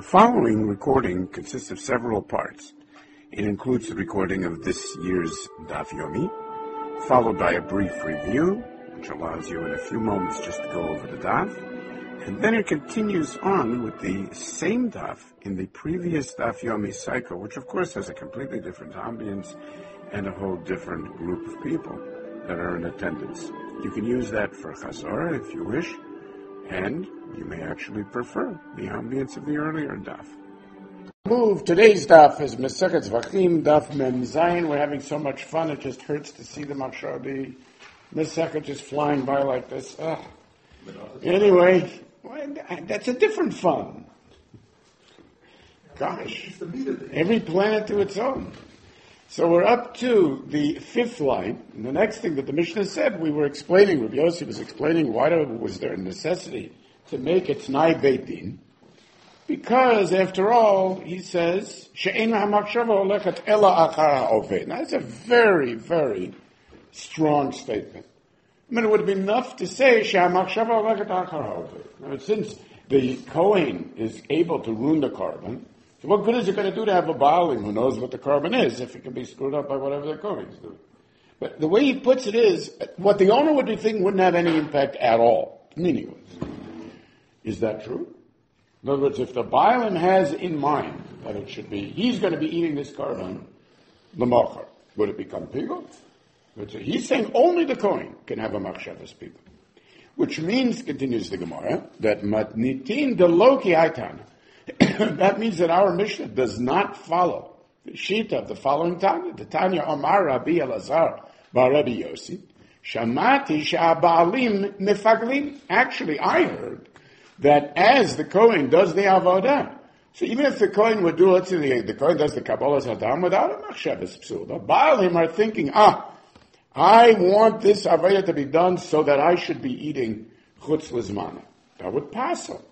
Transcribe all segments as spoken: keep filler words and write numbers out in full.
The following recording consists of several parts. It includes the recording of this year's Daf Yomi, followed by a brief review, which allows you in a few moments just to go over the Daf, and then it continues on with the same Daf in the previous Daf Yomi cycle, which of course has a completely different ambience and a whole different group of people that are in attendance. You can use that for Chazor if you wish, and you may actually prefer the ambience of the earlier Daf. Move. Today's Daf is Masechet Zvachim, Daf Mem Zayin. We're having so much fun, it just hurts to see the Machshor, the Masechet just flying by like this. Ugh. Anyway, well, that's a different fun. Gosh, every planet to its own. So we're up to the fifth line. And the next thing that the Mishnah said, we were explaining, Rabbi Yossi was explaining why was there a necessity to make it T'nai Beit Din. Because, after all, he says, She'ein ha'makshava olechet ela achar ha'oved. Now, that's a very, very strong statement. I mean, it would have been enough to say, She'ha'makshava olechet achar ha'oved. Now, since the Kohen is able to ruin the carbon, so what good is it going to do to have a Baalim who knows what the carbon is if it can be screwed up by whatever the Kohen's do? But the way he puts it is, what the owner would be thinking wouldn't have any impact at all. Meaningless. Is that true? In other words, if the Baalim has in mind that it should be, he's going to be eating this carbon, l'machar, would it become pigul? He's saying only the Kohen can have a machshavas pigul. Which means, continues the Gemara, that matnitin deloki haitana. That means that our Mishnah does not follow the Shita of the following Tanya. The Tanya Omar Rabbi Elazar bar Rabbi Yossi, Shamati she'abaalim mefaglim. Actually, I heard that as the Kohen does the avodah, so even if the Kohen would do, let's say the, the Kohen does the Kabbalas Hadam without a machshavas psul, the Baalim are thinking, ah, I want this avodah to be done so that I should be eating chutz lizmana. That would pass on.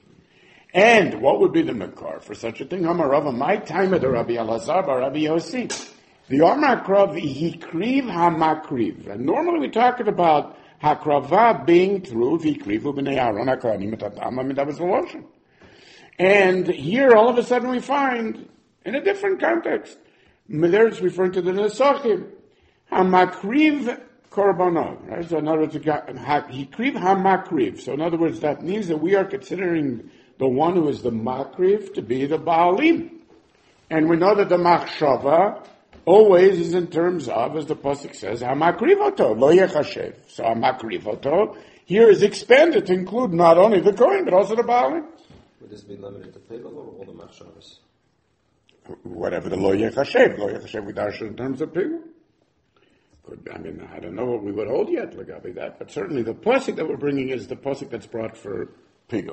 And what would be the makar for such a thing? Amarava, my time at the Rabbi Elazar bar Rabbi Yossi. The Omakrav hikriv hamakriv. And normally we're talking about hakrava being through vikrivu b'nei Aaron hakohanim et hadam. I mean, that was the lotion. And here, all of a sudden, we find, in a different context, there it's referring to the Nesachim. Hamakriv korbanot. Right? So in other words, hikriv hamakriv. So in other words, that means that we are considering the one who is the makriv to be the Baalim. And we know that the machshava always is in terms of, as the pasuk says, hamakrivoto, lo yechashev. So hamakrivoto here is expanded to include not only the Kohen, but also the Baalim. Would this be limited to pigul or all the machshavas? Whatever the lo yechashev. Lo yechashev we darshan in terms of pigul. Could I mean, I don't know what we would hold yet, Lagabi that, but certainly the pasuk that we're bringing is the pasuk that's brought for pigul.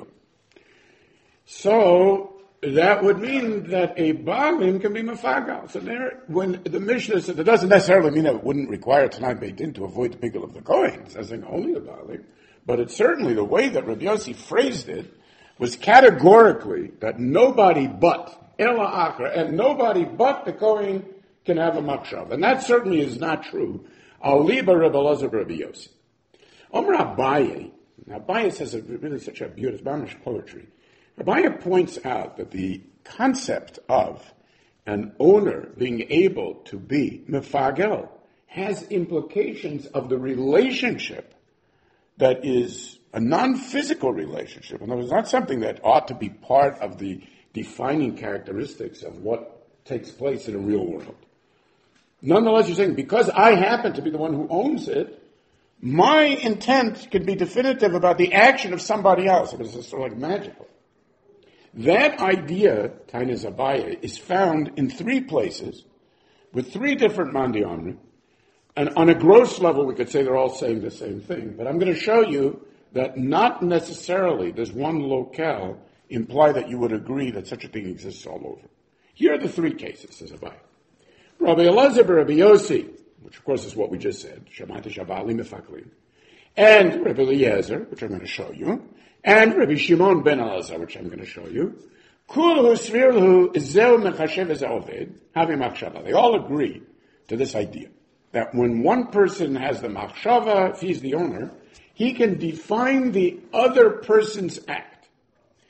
So that would mean that a Baalim can be Mefagal. So there, when the Mishnah said, it doesn't necessarily mean that it wouldn't require T'nai Beit Din to avoid the pigul of the Kohen. It's saying only the Baalim. But it's certainly the way that Rabbi Yossi phrased it was categorically that nobody but Ela Achra, and nobody but the Kohen can have a Makshav. And that certainly is not true. Al Liba Rabbi Elazar Rabbi Yossi. Omar Abaye, now Abaye says a, really such a beautiful Mamish poetry. Rabbi points out that the concept of an owner being able to be mefagel has implications of the relationship that is a non-physical relationship. In other words, not something that ought to be part of the defining characteristics of what takes place in a real world. Nonetheless, you're saying, because I happen to be the one who owns it, my intent can be definitive about the action of somebody else. It is sort of like magical. That idea, Tainas Abaye, is found in three places with three different Mandi Amri. And on a gross level, we could say they're all saying the same thing. But I'm going to show you that not necessarily does one locale imply that you would agree that such a thing exists all over. Here are the three cases, says Abaye. Rabbi Elazar Rabbi Yossi, which of course is what we just said, Shamati Shabali Mefaklim, and Rabbi Eliezer, which I'm going to show you, and Rabbi Shimon ben Elazar, which I'm going to show you. They all agree to this idea that when one person has the machshava, if he's the owner, he can define the other person's act.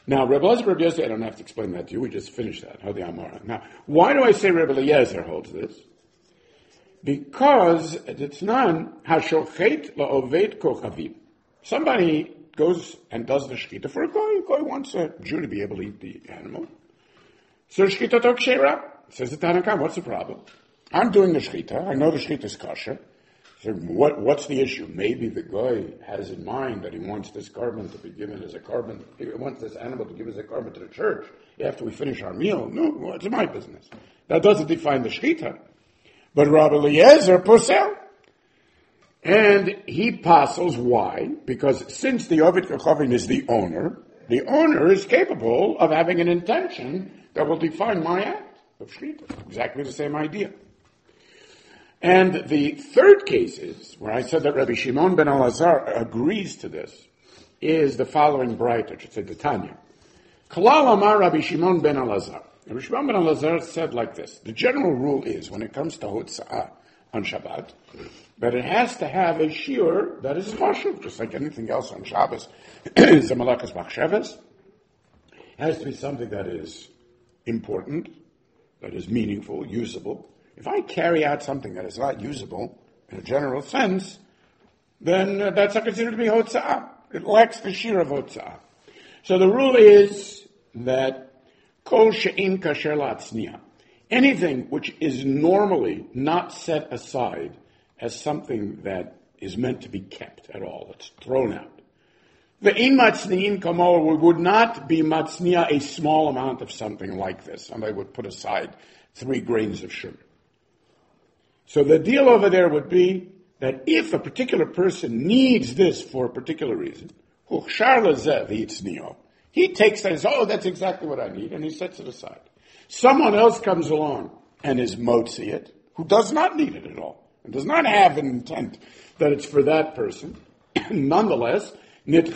Now, Rebbe Eliezer, Rebbe Yossi, I don't have to explain that to you. We just finished that. How the Amara. Now, why do I say Rebbe Eliezer holds this? Because it's non hashochet la'oved kochavim. Somebody goes and does the shechita for a guy. A guy wants a Jew to be able to eat the animal. So shechita tok sheira. Says the Tanakh, what's the problem? I'm doing the shechita. I know the shechita is kosher. So what, what's the issue? Maybe the guy has in mind that he wants this carbon to be given as a carbon, he wants this animal to give as a carbon to the church after we finish our meal. No, it's my business. That doesn't define the shechita. But Rabbi Eliezer posel. And he passes. Why? Because since the Ovid Kochavim is the owner, the owner is capable of having an intention that will define my act of shechita. Exactly the same idea. And the third case is, where I said that Rabbi Shimon ben Elazar agrees to this, is the following bright, I should say, the Tanya. Kalal Amar Rabbi Shimon ben Elazar. Rabbi Shimon ben Elazar said like this: the general rule is, when it comes to Hotza'ah on Shabbat, that it has to have a shiur that is chashuv, just like anything else on Shabbos. Zamalakas Machshavas. It has to be something that is important, that is meaningful, usable. If I carry out something that is not usable, in a general sense, then uh, that's not considered to be hotza'ah. It lacks the shear of hotza'ah. So the rule is that kol she'in kasher la'atzniya, anything which is normally not set aside as something that is meant to be kept at all, it's thrown out. The in matzniyin kamo, we would not be matzniya a small amount of something like this. Somebody would put aside three grains of sugar. So the deal over there would be that if a particular person needs this for a particular reason, he takes that and says, oh, that's exactly what I need, and he sets it aside. Someone else comes along and is motzi it, who does not need it at all, and does not have an intent that it's for that person. Nonetheless, since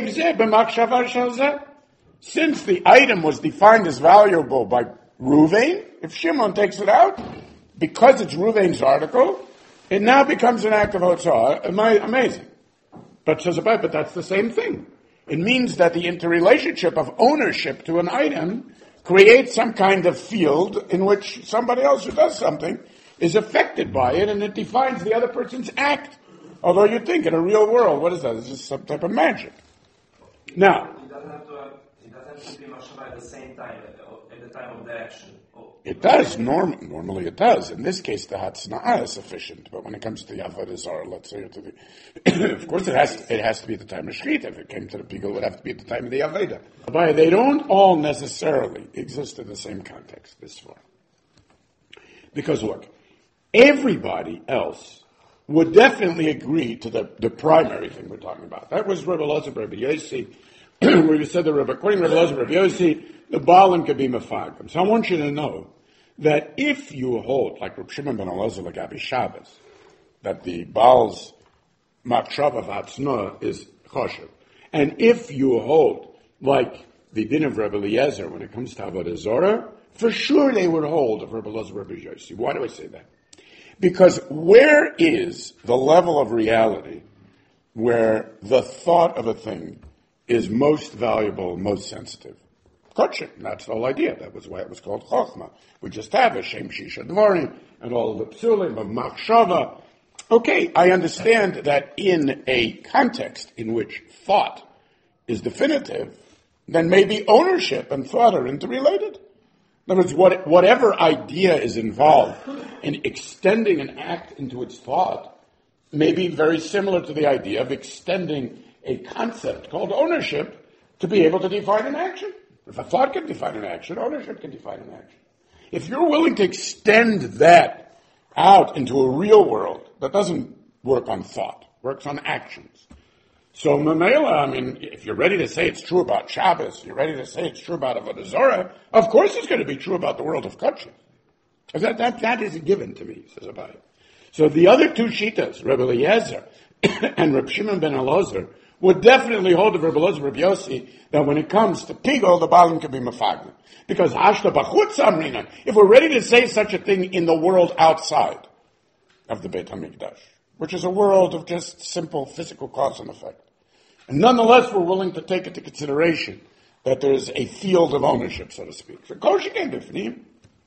the item was defined as valuable by Ruvain, if Shimon takes it out, because it's Ruvain's article, it now becomes an act of hotzah. Amazing. But says about, but that's the same thing. It means that the interrelationship of ownership to an item creates some kind of field in which somebody else who does something is affected by it, and it defines the other person's act. Although you think in a real world, what is that? It's just some type of magic. Now, it doesn't have to, it doesn't have to be mashava at the same time, at the, at the time of the action. It does. Norm, normally it does. In this case, the hatzna'ah is sufficient. But when it comes to the avodah zarah, let's say, or to the, of course, it has it has to be at the time of shechita. If it came to the pigul, it would have to be at the time of the avodah. But they don't all necessarily exist in the same context. This far, because look, everybody else would definitely agree to the, the primary thing we're talking about. That was Rebbe Eliezer, Rebbe Yossi, where you said the Rebbe, according to Rebbe Eliezer, Rebbe Yossi, the Baalim could be mefagim. So I want you to know that if you hold, like Reb Shimon ben Elazar, like Abi Shabbos, that the Baal's machshava v'atznua is choshev, and if you hold, like the din of Rebbe Eliezer when it comes to avodah zarah, for sure they would hold of Rebbe Elazar, Rebbe Yossi. Why do I say that? Because where is the level of reality where the thought of a thing is most valuable, most sensitive? Kotchim. That's the whole idea. That was why it was called Chochmah. We just have a Shem Shisha Dvarim and all the Psulim of Machshava. Okay, I understand that in a context in which thought is definitive, then maybe ownership and thought are interrelated. In other words, what, whatever idea is involved in extending an act into its thought may be very similar to the idea of extending a concept called ownership to be able to define an action. If a thought can define an action, ownership can define an action. If you're willing to extend that out into a real world that doesn't work on thought, works on actions. So Mamela, I mean, if you're ready to say it's true about Shabbos, you're ready to say it's true about Avodah Zarah, of course it's going to be true about the world of Kotchim. That, that, that is given to me, says Abaye. So the other two Shitas, Rebbe Eliezer and Reb Shimon ben Elazar, would definitely hold of Rebbe Eliezer, Rebbe Yossi, that when it comes to Pigol, the Baalim can be mefaglim. Because Hashta Bachutz Amrina, if we're ready to say such a thing in the world outside of the Beit HaMikdash, which is a world of just simple physical cause and effect, and nonetheless we're willing to take into consideration that there's a field of ownership, so to speak. So kosher came bifnim.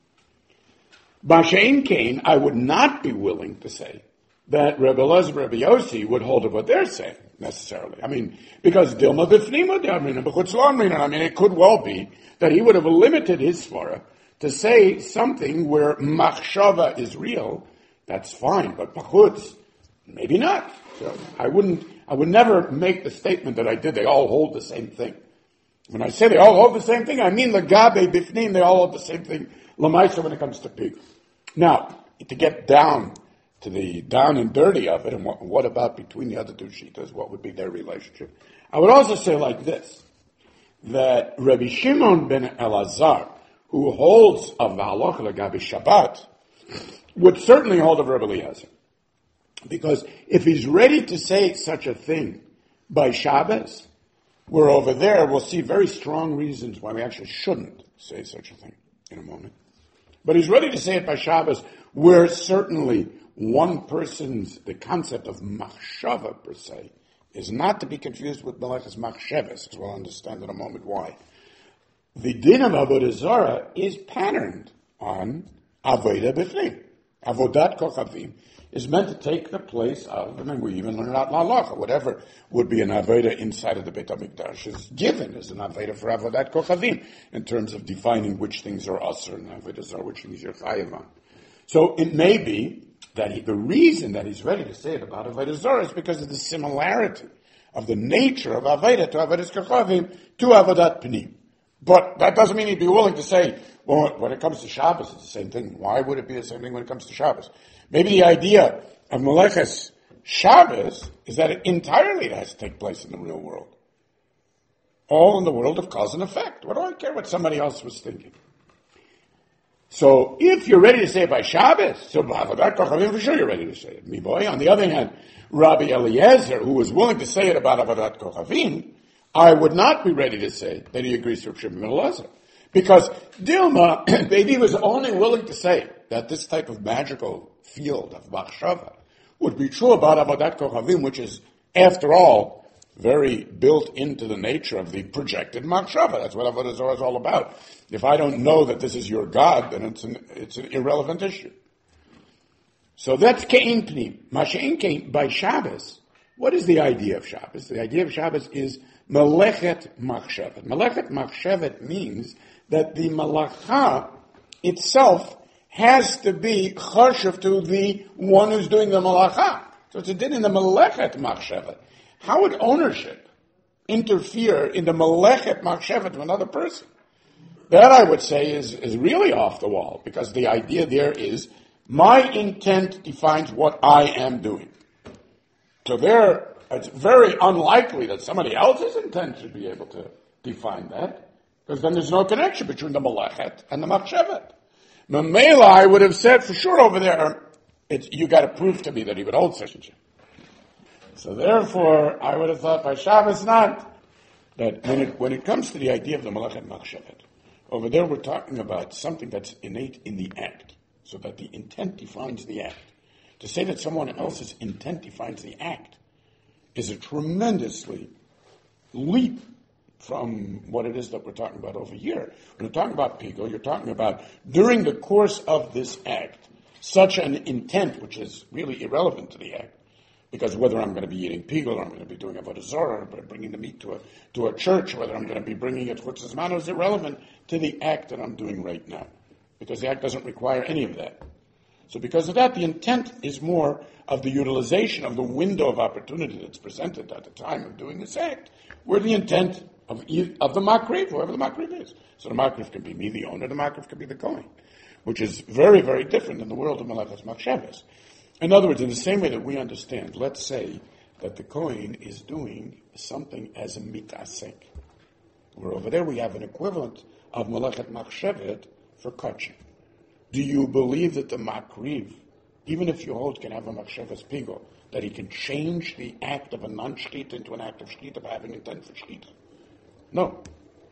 B'shein kain, I would not be willing to say that Rebbe Elazar, Rebbe Yossi would hold of what they're saying necessarily. I mean, because Dilma b'fnima d'amrina b'chutz l'amrina. I mean, it could well be that he would have limited his svara to say something where machshava is real. That's fine, but b'chutz, maybe not. So I wouldn't. I would never make the statement that I did. They all hold the same thing. When I say they all hold the same thing, I mean l'gabe b'fnim. They all hold the same thing. L'maisa when it comes to pig. Now, to get down to the down and dirty of it, and what, what about between the other two shitas? What would be their relationship? I would also say like this, that Rabbi Shimon ben Elazar, who holds of the halacha l'gabe Shabbat, would certainly hold of Rabbi Eliezer. Because if he's ready to say such a thing by Shabbos, we're over there, we'll see very strong reasons why we actually shouldn't say such a thing in a moment. But he's ready to say it by Shabbos, where certainly one person's, the concept of machshava per se, is not to be confused with Melechus Machsheves, as we'll understand in a moment why. The din of Avodah Zarah is patterned on Avodah B'fnim. Avodat Kochavim is meant to take the place of, I mean, we even learn out Lalacha, whatever would be an Avodah inside of the Beit HaMikdash is given as an Avodah for Avodat Kochavim, in terms of defining which things are Asr and Avodah Zarah, which things you're Chayav on. So it may be that he, the reason that he's ready to say it about Avodah Zarah is because of the similarity of the nature of Avodah to Avodah Kochavim to Avodat Pnim. But that doesn't mean he'd be willing to say, well, when it comes to Shabbos, it's the same thing. Why would it be the same thing when it comes to Shabbos? Maybe the idea of Meleches Shabbos is that it entirely has to take place in the real world. All in the world of cause and effect. What do I care what somebody else was thinking? So if you're ready to say it by Shabbos, so B'avodat Kochavim, for sure you're ready to say it. Me boy. On the other hand, Rabbi Eliezer, who was willing to say it about Avodat Kochavim, I would not be ready to say that he agrees with Shimon ben Elazar. Because Dilma, maybe was only willing to say that this type of magical field of Machshava would be true about Avodat Kochavim, which is, after all, very built into the nature of the projected Machshava. That's what Avodah Zarah is all about. If I don't know that this is your God, then it's an, it's an irrelevant issue. So that's Ke'in Pnim. Masha'in Ke'in, by Shabbos, what is the idea of Shabbos? The idea of Shabbos is Melechet Machshevet. Melechet Machshevet means that the Malacha itself has to be charshav to the one who's doing the Malacha. So it's a din in the Melechet Machshevet. How would ownership interfere in the Melechet Machshevet of another person? That, I would say, is, is really off the wall, because the idea there is my intent defines what I am doing. So there, it's very unlikely that somebody else's intent should be able to define that, because then there's no connection between the Melechet and the Machshevet. Mamela, I would have said for sure over there, it's, you got to prove to me that he would hold such and such. So therefore, I would have thought by Shabbos not, that when it, when it comes to the idea of the Melechet Machshevet, over there we're talking about something that's innate in the act, so that the intent defines the act. To say that someone else's intent defines the act is a tremendously leap from what it is that we're talking about over here. When you're talking about Pigo, you're talking about during the course of this act, such an intent which is really irrelevant to the act, because whether I'm going to be eating Pigo, or I'm going to be doing Avodah Zarah, or bringing the meat to a to a church, whether I'm going to be bringing it Chutzes Mano, is irrelevant to the act that I'm doing right now, because the act doesn't require any of that. So because of that, the intent is more of the utilization of the window of opportunity that's presented at the time of doing this act, where the intent of, of the Makriv, whoever the Makriv is. So the Makriv can be me, the owner, the Makriv can be the Kohen, which is very, very different in the world of Melechas Machsheves. In other words, in the same way that we understand, let's say that the Kohen is doing something as a mitasek, where over there we have an equivalent of Melechet Machshevet for kachim. Do you believe that the Makriv, even if you hold can have a Machsheves Pigo, that he can change the act of a non-shchita into an act of shchita by having intent for shchita? No.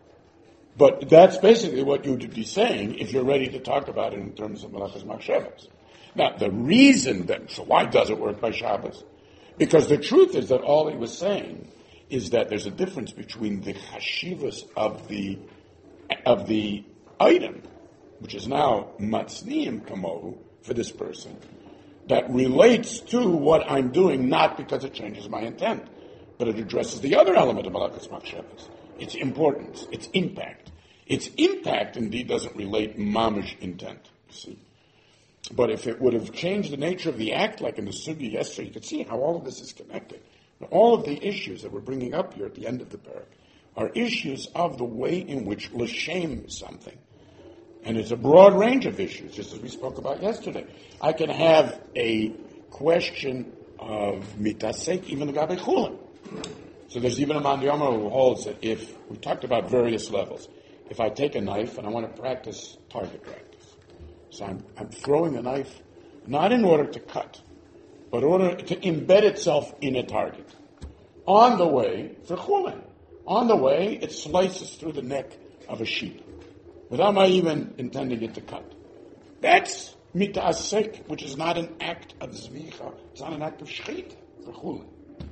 But that's basically what you would be saying if you're ready to talk about it in terms of Melechas Machsheves. Now, the reason that, so why does it work by Shabbos? Because the truth is that all he was saying is that there's a difference between the chashivas of the of the item, which is now matzniim kamohu for this person, that relates to what I'm doing, not because it changes my intent, but it addresses the other element of malakas machshavas, its importance, its impact. Its impact, indeed, doesn't relate mamish intent, you see. But if it would have changed the nature of the act, like in the sugi yesterday, you could see how all of this is connected. All of the issues that we're bringing up here at the end of the parak are issues of the way in which l'shem something. And it's a broad range of issues, just as we spoke about yesterday. I can have a question of mitasek, even the gabe chulin. So there's even a man Yoma who holds that if, we talked about various levels, if I take a knife and I want to practice target practice, so I'm, I'm throwing the knife not in order to cut, but in order to embed itself in a target. On the way, for chulin, on the way, it slices through the neck of a sheep, without my even intending it to cut. That's mita'asek, which is not an act of zvicha, it's not an act of shchit, for chulin.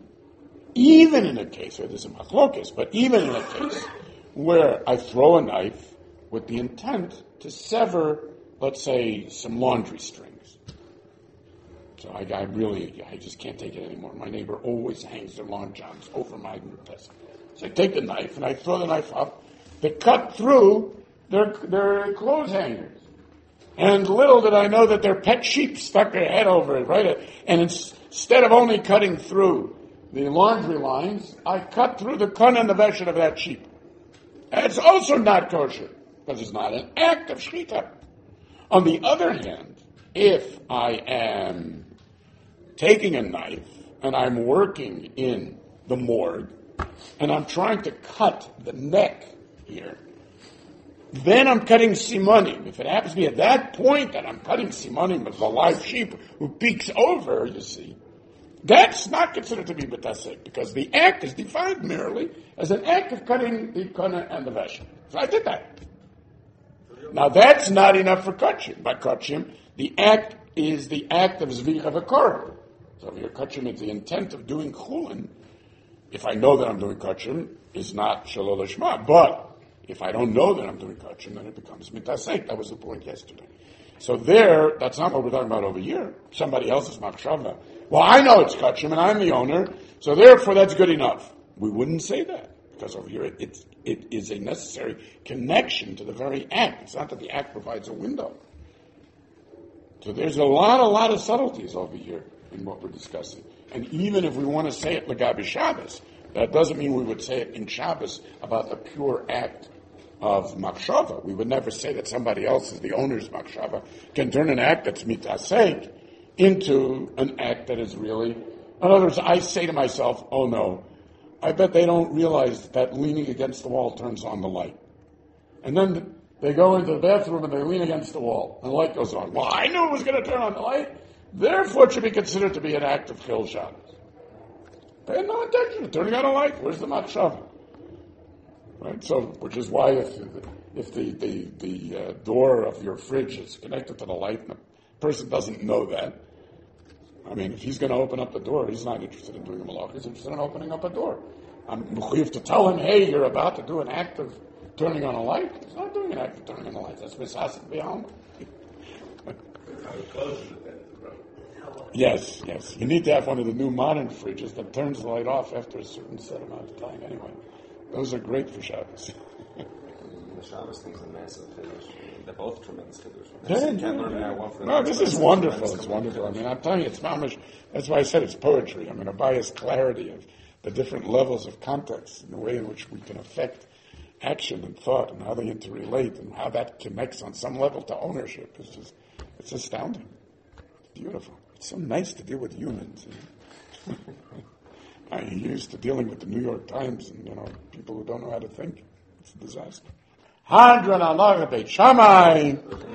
Even in a case where there's a machlokas, but even in a case where I throw a knife with the intent to sever, let's say, some laundry strings. So I, I really, I just can't take it anymore. My neighbor always hangs their lawn johns over my desk. So I take the knife and I throw the knife up to cut through their, their clothes hangers. And little did I know that their pet sheep stuck their head over it, right? And instead of only cutting through the laundry lines, I cut through the kun and the veshet of that sheep. And it's also not kosher, because it's not an act of shchita. On the other hand, if I am taking a knife and I'm working in the morgue and I'm trying to cut the neck here, then I'm cutting simonim. If it happens to be at that point that I'm cutting simonim of a live sheep who peeks over, you see, that's not considered to be betasek, because the act is defined merely as an act of cutting the kana and the veshet. So I did that. Now that's not enough for kachim. By kachim, the act is the act of zvicha v'korban. So if your kachim is the intent of doing chulin, if I know that I'm doing kachim, is not shalol lishma. But if I don't know that I'm doing kachim, then it becomes mitasek. That was the point yesterday. So there, that's not what we're talking about over here. Somebody else's machshava. Well, I know it's kachim and I'm the owner, so therefore that's good enough. We wouldn't say that, because over here it, it, it is a necessary connection to the very act. It's not that the act provides a window. So there's a lot, a lot of subtleties over here in what we're discussing. And even if we want to say it legabi Shabbos, that doesn't mean we would say it in Shabbos about the pure act of machshava. We would never say that somebody else is the owner's machshava can turn an act that's mitasek into an act that is really, in other words, I say to myself, oh no, I bet they don't realize that leaning against the wall turns on the light. And then they go into the bathroom and they lean against the wall and the light goes on. Well, I knew it was going to turn on the light, therefore it should be considered to be an act of chil Shabbos. They had no intention of turning on a light. Where's the machshava? Right? So, which is why if, if the, the, the uh, door of your fridge is connected to the light and the person doesn't know that, I mean, if he's going to open up the door, he's not interested in doing a malach. He's interested in opening up a door. I'm mechuyev to tell him, hey, you're about to do an act of turning on a light. He's not doing an act of turning on a light. That's misasik b'alma. Yes, yes. You need to have one of the new modern fridges that turns the light off after a certain set amount of time. Anyway, those are great for Shabbos. The Shabbos thing's a massive chiddush. They're both tremendous chiddush. Yeah, yeah. No, this is wonderful. It's wonderful. I mean, I'm telling you, it's mamish. That's why I said it's poetry. I mean, a biased clarity of the different levels of context and the way in which we can affect action and thought and how they interrelate and how that connects on some level to ownership. It's just, it's astounding. It's beautiful. It's so nice to deal with humans. You know? I'm used to dealing with the New York Times and, you know, people who don't know how to think. It's a disaster. Hadron Allah Beit Shammai.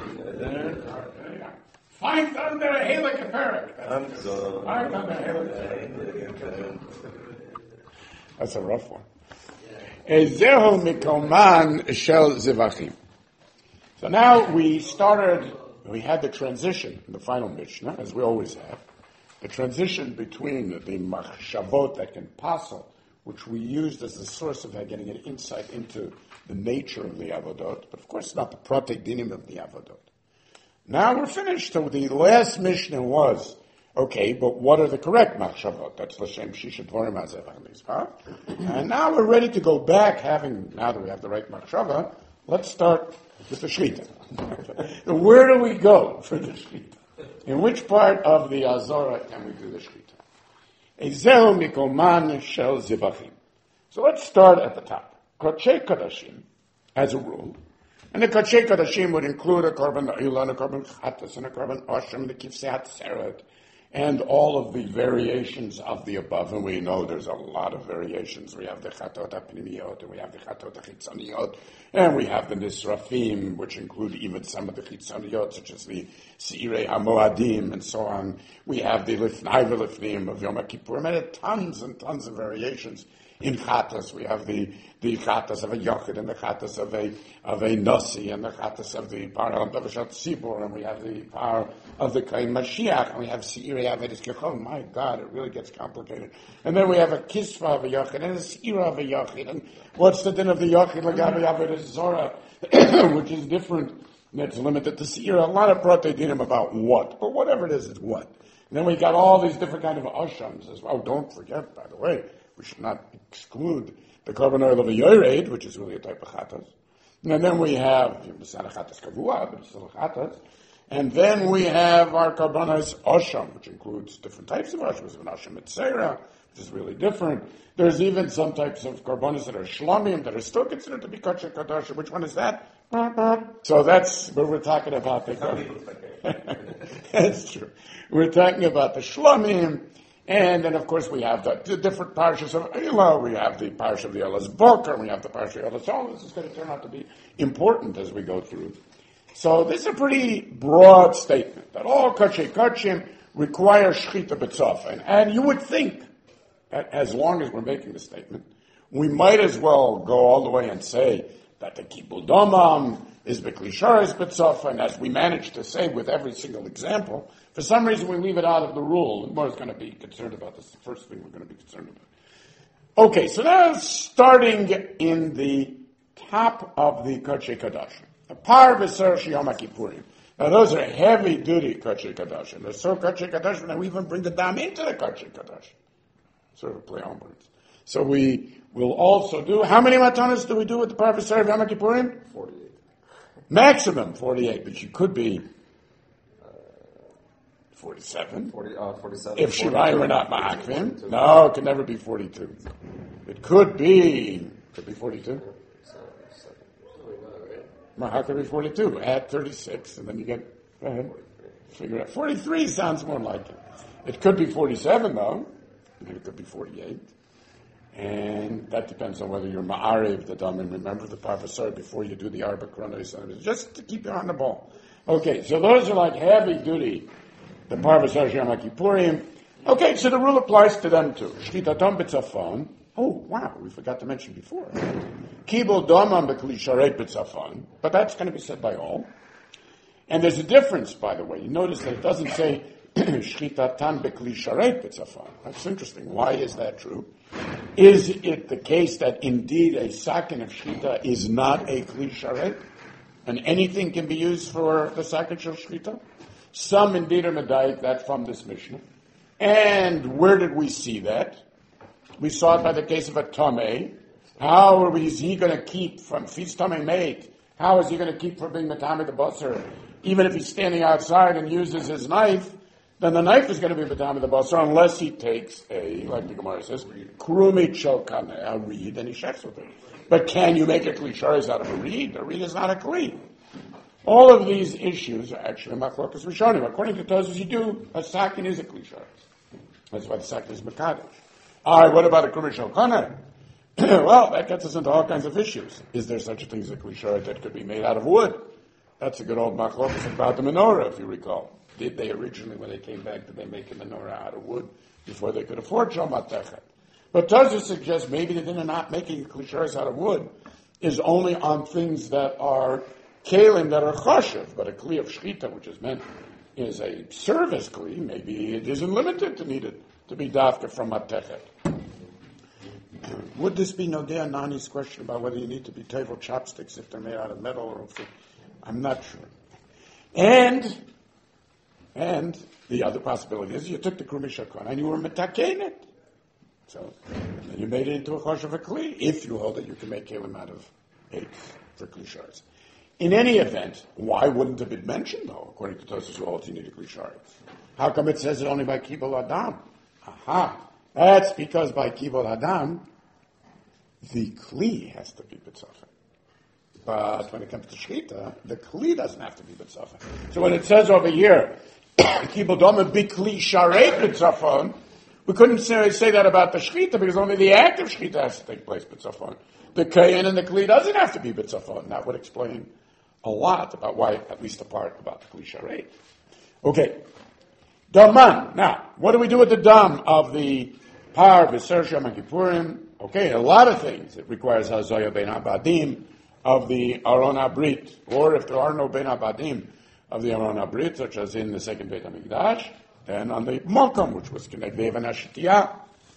Find under a Halak Aperik. Find under a Halak. That's a rough one. Ezehu Mikoman Shel Zivachim. So now we started, we had the transition in the final Mishnah, as we always have, the transition between the machshavot that can passel which we used as the source of getting an insight into the nature of the Avodot, but of course not the protei dinim of the Avodot. Now we're finished. So the last Mishnah was, okay, but what are the correct machshavot? That's l'shem shisha dvarim hazevach mizpah. And now we're ready to go back, having, now that we have the right machshava, let's start with the shechita. Where do we go for the shechita? In which part of the Azora can we do the shechita? Ezeu mikoman shel zivachim. So let's start at the top. Kodshei Kodashim, as a rule, and the Kodshei Kodashim would include a korban ilan, a korban chatas, and a korban osham, the kifsei hatzeret, and all of the variations of the above. And we know there's a lot of variations. We have the chatot hapnimiyot, and we have the chatot hachitzoniyot, and we have the nisrafim, which include even some of the chitzoniyot, such as the seirei hamoadim, and so on. We have the lifnai v'lifnim of Yom Kippurim, and tons and tons of variations. In chatas, we have the, the chatas of a yochid, and the chatas of a, of a nasi, and the chatas of the par of Bavashat Tzibur, and we have the par of the Kain Mashiach, and we have Seirei Avedis Kechon. My God, it really gets complicated. And then we have a kisva of a yochid, and a seira of a yochid, and what's the din of the yochid, Lagavi Avedis Zora, which is different, that's limited to seira. A lot of protei dinim about what, but whatever it is, it's what. And then we got all these different kind of oshams as well. Oh, don't forget, by the way, we should not exclude the korban oil of a yored, which is really a type of chatas. And then we have, it's not a chatas kavua, but it's still a chatas. And then we have our korbanos osham, which includes different types of osham. An osham mitzera, which is really different. There's even some types of korbanos that are shlomim, that are still considered to be kosher kadosh. Which one is that? So that's what we're talking about. That's true. We're talking about the shlomim. And then, of course, we have the, the different parshas of Eilah. We have the parsha of the Elas Boker. We have the parsha of Elas. All this is going to turn out to be important as we go through. So this is a pretty broad statement that all kachei kachim require shchita b'tzofen. And, and you would think that as long as we're making the statement, we might as well go all the way and say that the kibul domam is b'klisharis b'tzofen, as we managed to say with every single example. For some reason, we leave it out of the rule. And Mor's going to be concerned about this. The first thing we're going to be concerned about. Okay, so now starting in the top of the Kodshei Kodashim. The Par V'Ser Sheyom HaKippurim. Now, those are heavy-duty Kodshei Kodashim. They're so Kodshei Kodashim that we even bring the dam into the Kodshei Kodashim. Sort of play on words. So we will also do, how many matanos do we do with the Par V'Ser Yom HaKippurim? forty-eight. Maximum forty-eight, but you could be forty-seven. forty, uh, forty-seven. If Shirayim were not Ma'akvim. No, it could never be forty-two. It could be, could be forty-two. Mahak could be forty-two. Add thirty-six, and then you get, go ahead, figure it out. forty-three sounds more like it. It could be forty-seven, though. And it could be forty-eight. And that depends on whether you're Ma'arev the Dam, and remember the Parvasar before you do the Arba Kronos, just to keep you on the ball. Okay, so those are like heavy duty. The Parvasar Yom HaKippurim. Okay, so the rule applies to them too. Shchitatom b'tzafon. Oh, wow, we forgot to mention before. Kibul domam b'kli sharet b'tzafon. But that's going to be said by all. And there's a difference, by the way. You notice that it doesn't say shchitatan b'kli sharet b'tzafon. That's interesting. Why is that true? Is it the case that indeed a sakin of shchita is not a kli sharet? And anything can be used for the sakin of shchita? Some indeed are medayik that from this Mishnah. And where did we see that? We saw it by the case of a Tomei. How is he going to keep from, if he's Tomei mate, how is he going to keep from being Matame the Basar? Even if he's standing outside and uses his knife, then the knife is going to be Matame the Basar unless he takes a, like the Gemara says, Krumi Chokane, a reed, and he shechs with it. But can you make a Kli Sharis out of a reed? A reed is not a Kli. All of these issues are actually machlokas rishonim. According to Tosfos, you do, a sakin is a Kli Sharis. That's why the sakin is Mekadosh. All right, what about a Krumi Chokane? Well, that gets us into all kinds of issues. Is there such a thing as a Kli Sharis that could be made out of wood? That's a good old machlokas about the menorah, if you recall. Did they originally, when they came back, did they make a menorah out of wood before they could afford Shomat Techet? But Tosfos suggests maybe that they're not making Kli Sharis out of wood is only on things that are kelim that are chashiv, but a kli of shchita, which is meant is a service kli, maybe it isn't limited to need it to be dafka from matechet. Would this be Nodea Nani's question about whether you need to be table chopsticks if they're made out of metal or if I'm not sure. And, and the other possibility is you took the Krumi Shakon and you were metaken it. So, and then you made it into a chosh of a kli. If you hold it, you can make kelim out of eights for kli sharetz. In any event, why wouldn't it have been mentioned, though, according to Tosfos, you also need a kli sharetz? How come it says it only by kibul adam? Aha. That's because by kibul adam, the kli has to be bitzafen. But when it comes to shchita, the kli doesn't have to be bitzafen. So when it says over here, kibul doma bikli sharet bitzafon, we couldn't say, say that about the shchita because only the act of shchita has to take place bitzafon. The kayin and the kli doesn't have to be bitzafon. That would explain a lot about why, at least a part about the kli sharet. Okay. Daman. Now, what do we do with the dam of the par v'ser Yom Kippurim? Okay, a lot of things. It requires hazaya ben abadim of the Aron HaBrit, or if there are no ben abadim of the Aron HaBrit, such as in the second Beit HaMikdash, then on the Mokom, which was connected to Ashitiyah.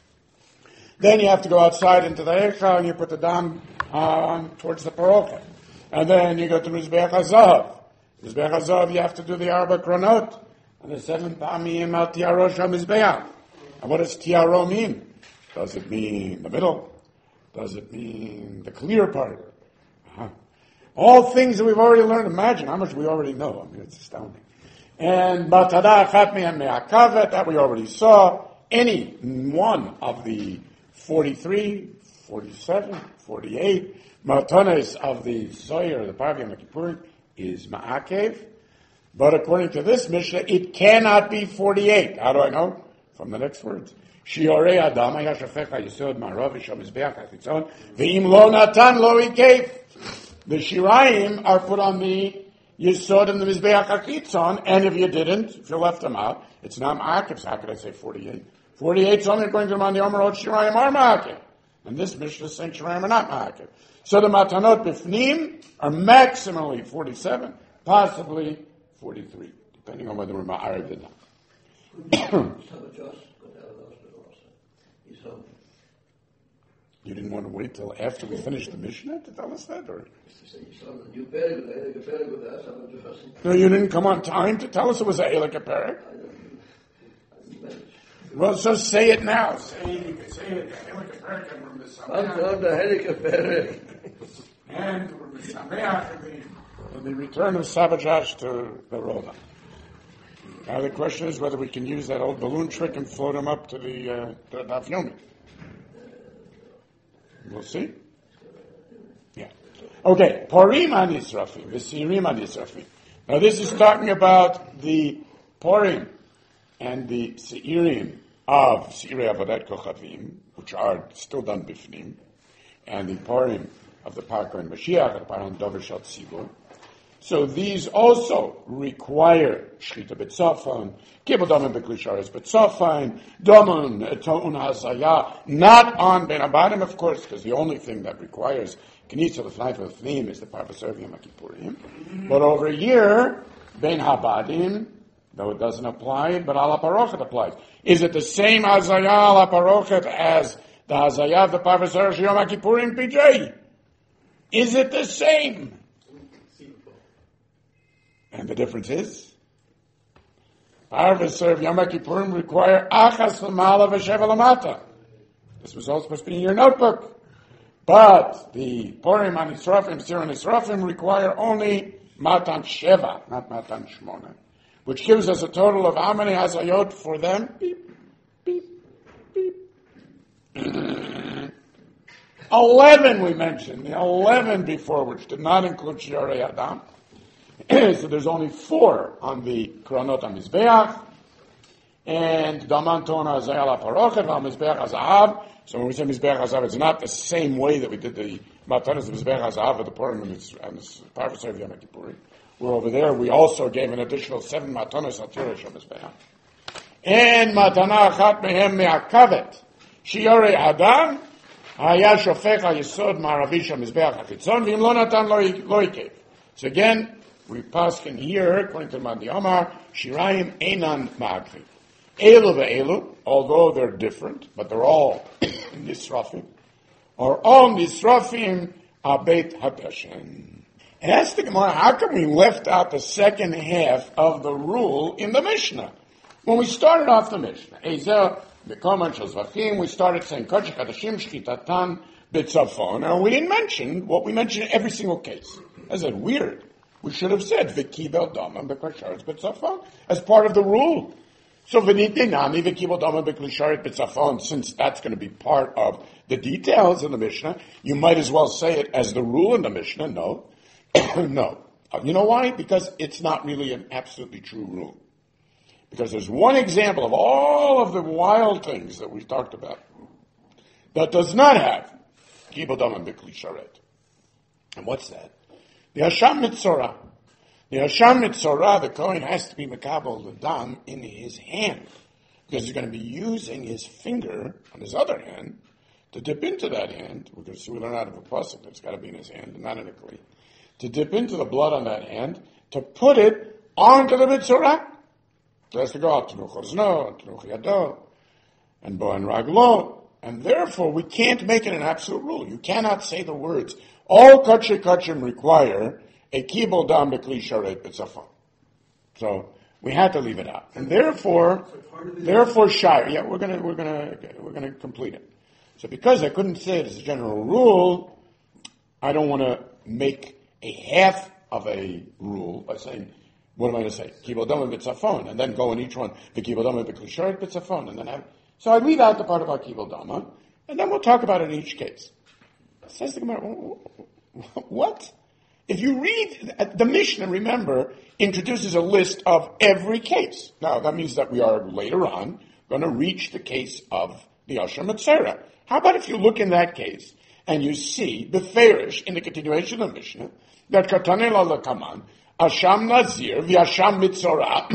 Then you have to go outside into the Eicha and you put the dam on towards the Parochet. And then you go to Mizbeach HaZahav. Mizbeach HaZahav, you have to do the Arba Kronot. And the seven Pamim al Tiaro Mizbeach. And what does Tiaro mean? Does it mean the middle? Does it mean the clear part? Uh-huh. All things that we've already learned. Imagine how much we already know. I mean, it's astounding. And Batada Chatmi and Me'akavet, that we already saw. Any one of the forty-three, forty-seven, forty-eight Matanes of the Zoyer, the Parvi and the Kippurim, is Ma'akev. But according to this Mishnah, it cannot be forty-eight. How do I know? From the next words. Shiorei Adam Hayashafecha Yisod Marav Yisham Mizbeach HaChitzon Ve'im Lo Natan Lo Ikev. The Shiraim are put on the Yisod and the Mizbeach HaChitzon, and if you didn't, if you left them out, it's not Ma'akev. So how could I say forty-eight? forty-eight is only according to the Mandi Omerot Shiraim are Ma'akev. And this Mishnah is saying Shiraim are not Ma'akev. So the Matanot Bifnim are maximally forty-seven, possibly forty-three, depending on whether we're Ma'arev or not. You didn't want to wait till after we finished the Mishnah to tell us that, or? No, you didn't come on time to tell us it was a Eilik Perek. Well, so say it now. Say you can say it. Eilik Perek and we're Misameach. And we're Misameach in the return of Sabajash to the Rola. Now the question is whether we can use that old balloon trick and float them up to the uh, to Daf Yomi. We'll see. Yeah. Okay. Porim an Yisrafim, V'sirim an Yisrafim. Now this is talking about the Porim and the Seirim of Seirei Avodat Kochavim, which are still done bifnim, and the Porim of the Parko and Mashiach, the Paran Dover Shal Tzibur. So these also require Shchita B'tzafan, Kibul Domen B'Kli Sharetz B'tzafan, Domen To'un Hazaya, not on Ben Abadim, of course, because the only thing that requires Knitza L'fnai V'L'fnim is the Parvasar Yom Kippurim. But over here, Ben Habadim, though it doesn't apply, but Ala Parochet applies. Is it the same Hazaya Ala Parochet as the Hazaya of the Parvasar Yom Kippurim P J? Is it the same? And the difference is, Parvasar of Yom Kippurim require Achas L'mala V'Sheva L'mata. This was all supposed to be in your notebook. But the Purim and Yisrafim, Sir and Yisrafim require only Matan Sheva, not Matan Shmona, which gives us a total of how many Hazayot for them? Beep, beep, beep. Eleven we mentioned, the eleven before, which did not include Shiorei Adam. So there's only four on the Kronot HaMizbeach, and Daman Tona Hazayala Parochet, HaMizbeach HaZahav. So when we say Mizbeach HaZahav, it's not the same way that we did the Matanas of Mizbeach HaZahav of the Purim and the Parvasar of Yom Kippurim. We're over there, we also gave an additional seven Matanas al Tirish HaMizbeach. And Matana Achat Mehem Me'akavet, Shiorei Adam, Haya Shofech HaYisod Ma'aravish HaMizbeach HaChitzon, V'im Lo Natan Lo Ikev. So again, we pass in here, according to Mandi Omar, Shirayim Einan Ma'akvi. Elu ve'elu, although they're different, but they're all Nisrafim. or all nisrafim abeit hapeshen. Ask the Gemara, how come we left out the second half of the rule in the Mishnah? When we started off the Mishnah, Ezel, Bekoman, Shazvachim, we started saying, Kodesh Kadashim, Shchitatan, Bitzafon, and we didn't mention what we mentioned in every single case. I said, weird. We should have said, Vikibel Dama, Beklisharet, Bitzafon, as part of the rule. So, Venite Nami, Vikibel Dama, Beklisharet, Bitzafon, since that's going to be part of the details in the Mishnah, you might as well say it as the rule in the Mishnah. No. No. You know why? Because it's not really an absolutely true rule. Because there's one example of all of the wild things that we've talked about that does not have Kibul Dam and Bikli Sharet. And what's that? The Hasham Mitzorah. The Hasham Mitzorah, the Kohen has to be Mekabel the Dam in his hand. Because he's going to be using his finger on his other hand to dip into that hand. We're going to see we learn out of a pasuk that's got to be in his hand, not in a kli. To dip into the blood on that hand, to put it onto the Mitzorah. So it has to go out to Tenuch Ozno, Tenuch Yado, and Bo and Raglo. And therefore, we can't make it an absolute rule. You cannot say the words, all Kachim Kachim require a Kibul Dam B'Kli Sharet B'Tzafon. So, we had to leave it out. And therefore, therefore, Shire, yeah, we're gonna, we're gonna, we're gonna complete it. So because I couldn't say it as a general rule, I don't want to make a half of a rule by saying, what am I going to say? Kibul Dam B'Tzafon, and then go in each one, the Kibul Dam B'Kli Sharet B'Tzafon, and then have, so I leave out the part about Kibul Dam, and then we'll talk about it in each case. Says the Gemara, what? If you read, the Mishnah, remember, introduces a list of every case. Now, that means that we are later on going to reach the case of the Asher Mitzera. How about if you look in that case, and you see the Farish in the continuation of the Mishnah, that Katanel Alakaman, Asham Nazir, Vyasham Mitzorah,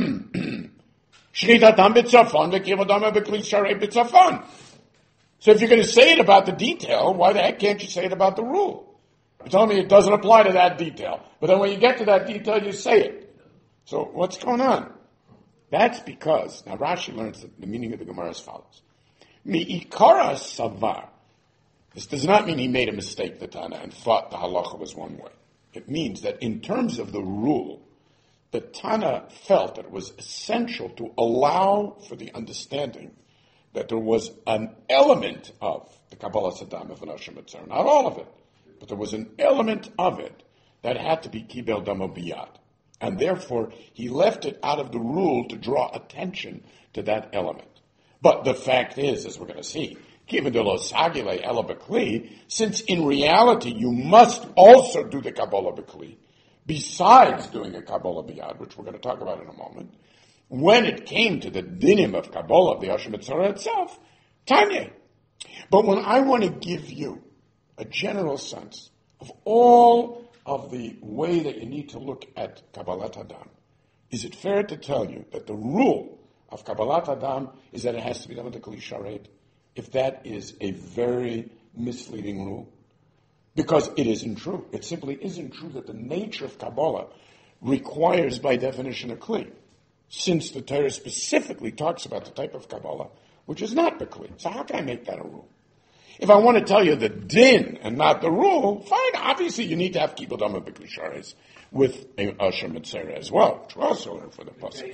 Shritatam Bitzafon, V'kivadam B'Kli Sharei Bitzafon. So if you're going to say it about the detail, why the heck can't you say it about the rule? You're telling me it doesn't apply to that detail. But then when you get to that detail, you say it. So what's going on? That's because, now Rashi learns the meaning of the Gemara as follows. Mi'ikara Savar. This does not mean he made a mistake, the Tana, and thought the halacha was one way. It means that in terms of the rule, the Tana felt that it was essential to allow for the understanding that there was an element of the Kabbalah Saddam of an Asher Mitzvah, not all of it, but there was an element of it that had to be Kibel Damo Biyad. And therefore, he left it out of the rule to draw attention to that element. But the fact is, as we're going to see, since in reality you must also do the Kabbalah B'Kli, besides doing a Kabbalah Biyad, which we're going to talk about in a moment, when it came to the dinim of Kabbalah, the Asher Mitzvah itself, Tanya. But when I want to give you a general sense of all of the way that you need to look at Kabbalat Adam, is it fair to tell you that the rule of Kabbalat Adam is that it has to be done with the Kli Sharet? If that is a very misleading rule, because it isn't true. It simply isn't true that the nature of Kabbalah requires by definition a Kli, since the Torah specifically talks about the type of Kabbalah which is not the Kli. So how can I make that a rule? If I want to tell you the din and not the rule, fine, obviously you need to have Kibul Dam B'Kli Sharet with a Asher Mitzera as well, which we also learn for the Pasuk.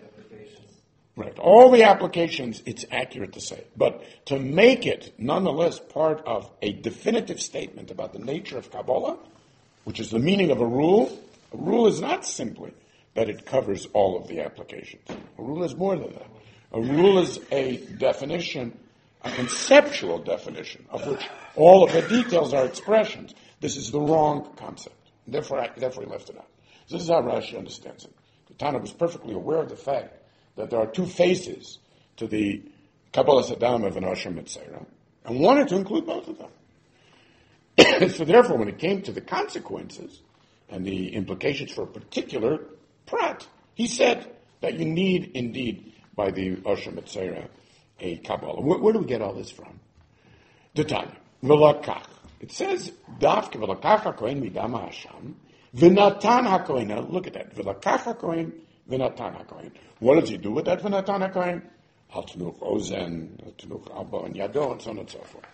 Right. All the applications, it's accurate to say. But to make it, nonetheless, part of a definitive statement about the nature of Kabbalah, which is the meaning of a rule, a rule is not simply that it covers all of the applications. A rule is more than that. A rule is a definition, a conceptual definition, of which all of the details are expressions. This is the wrong concept. Therefore, I, therefore he left it out. So this is how Rashi understands it. The Tana was perfectly aware of the fact that there are two faces to the Kabbalah Saddam of an Asher Mitzera, and wanted to include both of them. So therefore, when it came to the consequences and the implications for a particular prat, he said that you need, indeed, by the Asher Mitzera, a Kabbalah. Where, where do we get all this from? The Tanya. V'lakach. It says, Davke v'lakach ha'kohen midam ha'asham, v'natan ha'kohen. Now look at that. V'lakach ha'kohen, v'natan ha'kohen. What does he do with that v'natan ha'kohen? Al tenuch ozen, al tenuch abba, and yado, and so on and so forth.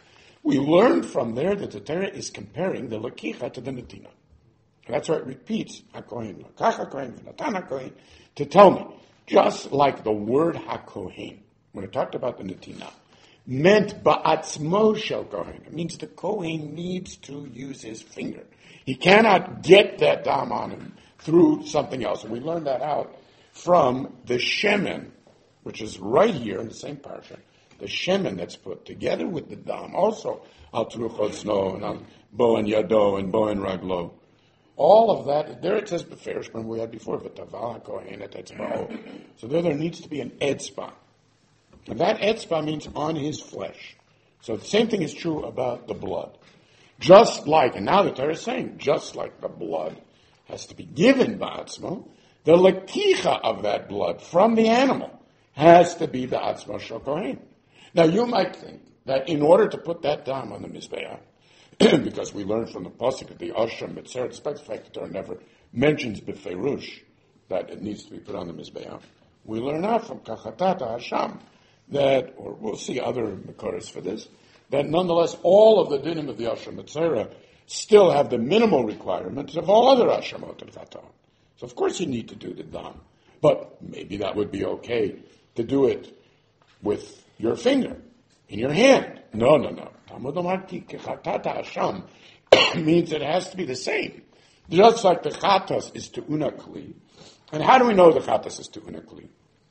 We learned from there that the Torah is comparing the Lakicha to the Netina. That's why it repeats, HaKohen, Lakach HaKohen, V'natan HaKohen, to tell me, just like the word HaKohen, when it talked about the Netina, meant Ba'atzmo Shel Kohen. It means the Kohen needs to use his finger. He cannot get that dam on him through something else. And we learned that out from the Shemen, which is right here in the same parsha. The Shemen that's put together with the dam, also Al Truchot Snow and Al Bo and Yado and Bo and Raglo. All of that, there it says Beferish, when we had before, V'taval HaKohen et etzba'o. So there there needs to be an etzbah. And that etzbah means on his flesh. So the same thing is true about the blood. Just like, and now the Torah is saying, just like the blood has to be given ba'atzmo, the lakicha of that blood from the animal has to be ba'atzmo shel kohen. Now you might think that in order to put that dam on the mizbeach, because we learned from the pasuk of the Asham Mitzvah, despite the fact that the Torah never mentions beferush that it needs to be put on the mizbeach, we learn out from Kachatata Hasham that, or we'll see other Makoros for this, that nonetheless all of the dinim of the Asham Mitzvah still have the minimal requirements of all other Hashamot and Chaton. So of course you need to do the dam, but maybe that would be okay to do it with your finger, in your hand. No, no, no. Talmud Amarti Kechatata Hasham means it has to be the same. Just like the Chatas is to Unakli. And how do we know the Chatas is to Unakli?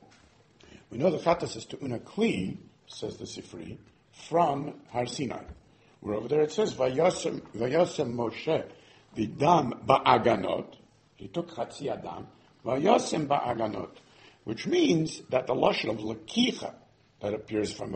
We know the Chatas is to Unakli, says the Sifri, from Har Sinai. Where over there it says, Vayosem, Vayosem Moshe, the Dam Ba'aganot. He took Chatzi Adam, Vayosem Ba'aganot, which means that the Lashon of Lakicha, that appears from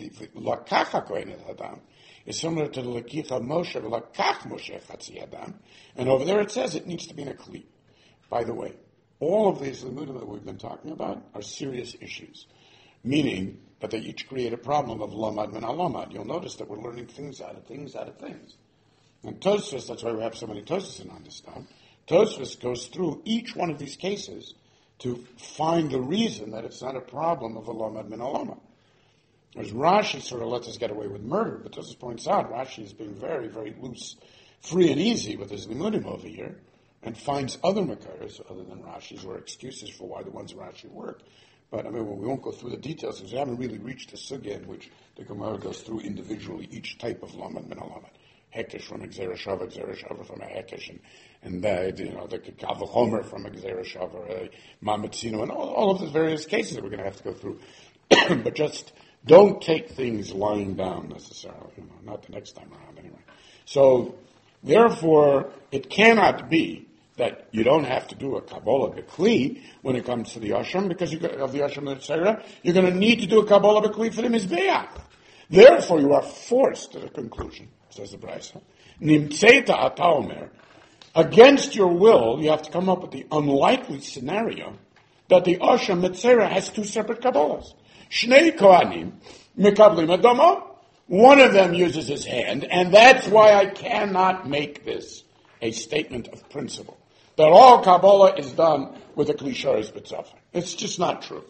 Lakach HaKohen et Adam, is similar to the Lakicha of Moshe, Lakach Moshe Chatzi Adam, and over there it says it needs to be in a Kli. By the way, all of these limudim that we've been talking about are serious issues, meaning that they each create a problem of Lomad min Alomad. You'll notice that we're learning things out of things out of things. And Tosfos, that's why we have so many Tosfos in on this time, Tosfos goes through each one of these cases to find the reason that it's not a problem of a Lomad min Alomad. Whereas Rashi sort of lets us get away with murder, but Tosfos points out Rashi is being very, very loose, free and easy with his limudim over here, and finds other makaras other than Rashi's or excuses for why the ones Rashi work. But I mean, we won't go through the details because we haven't really reached the sugya in which the Gemara goes through individually each type of lamad min alamad. Hekesh from a Gzera Shava, Gzera Shava from a Hekesh, and, and uh, you know, the Kavach Homer from a Gzera Shava, Mamatzino, and all, all of the various cases that we're going to have to go through. But just don't take things lying down necessarily, you know, not the next time around anyway. So, therefore, it cannot be that you don't have to do a Kabbalah B'Kli when it comes to the Asham, because you got, of the Asham Mitzvah, you're going to need to do a Kabbalah B'Kli for the Mizbeach. Therefore, you are forced to the conclusion, says the Brisa, Nimtzeita ata omer, against your will, you have to come up with the unlikely scenario that the Asham Mitzvah has two separate Kabbalahs. Shnei Kohanim, Mikablim Adamo, one of them uses his hand, and that's why I cannot make this a statement of principle. That all Kabbalah is done with a Klisharis B'Tzafar. It's just not true.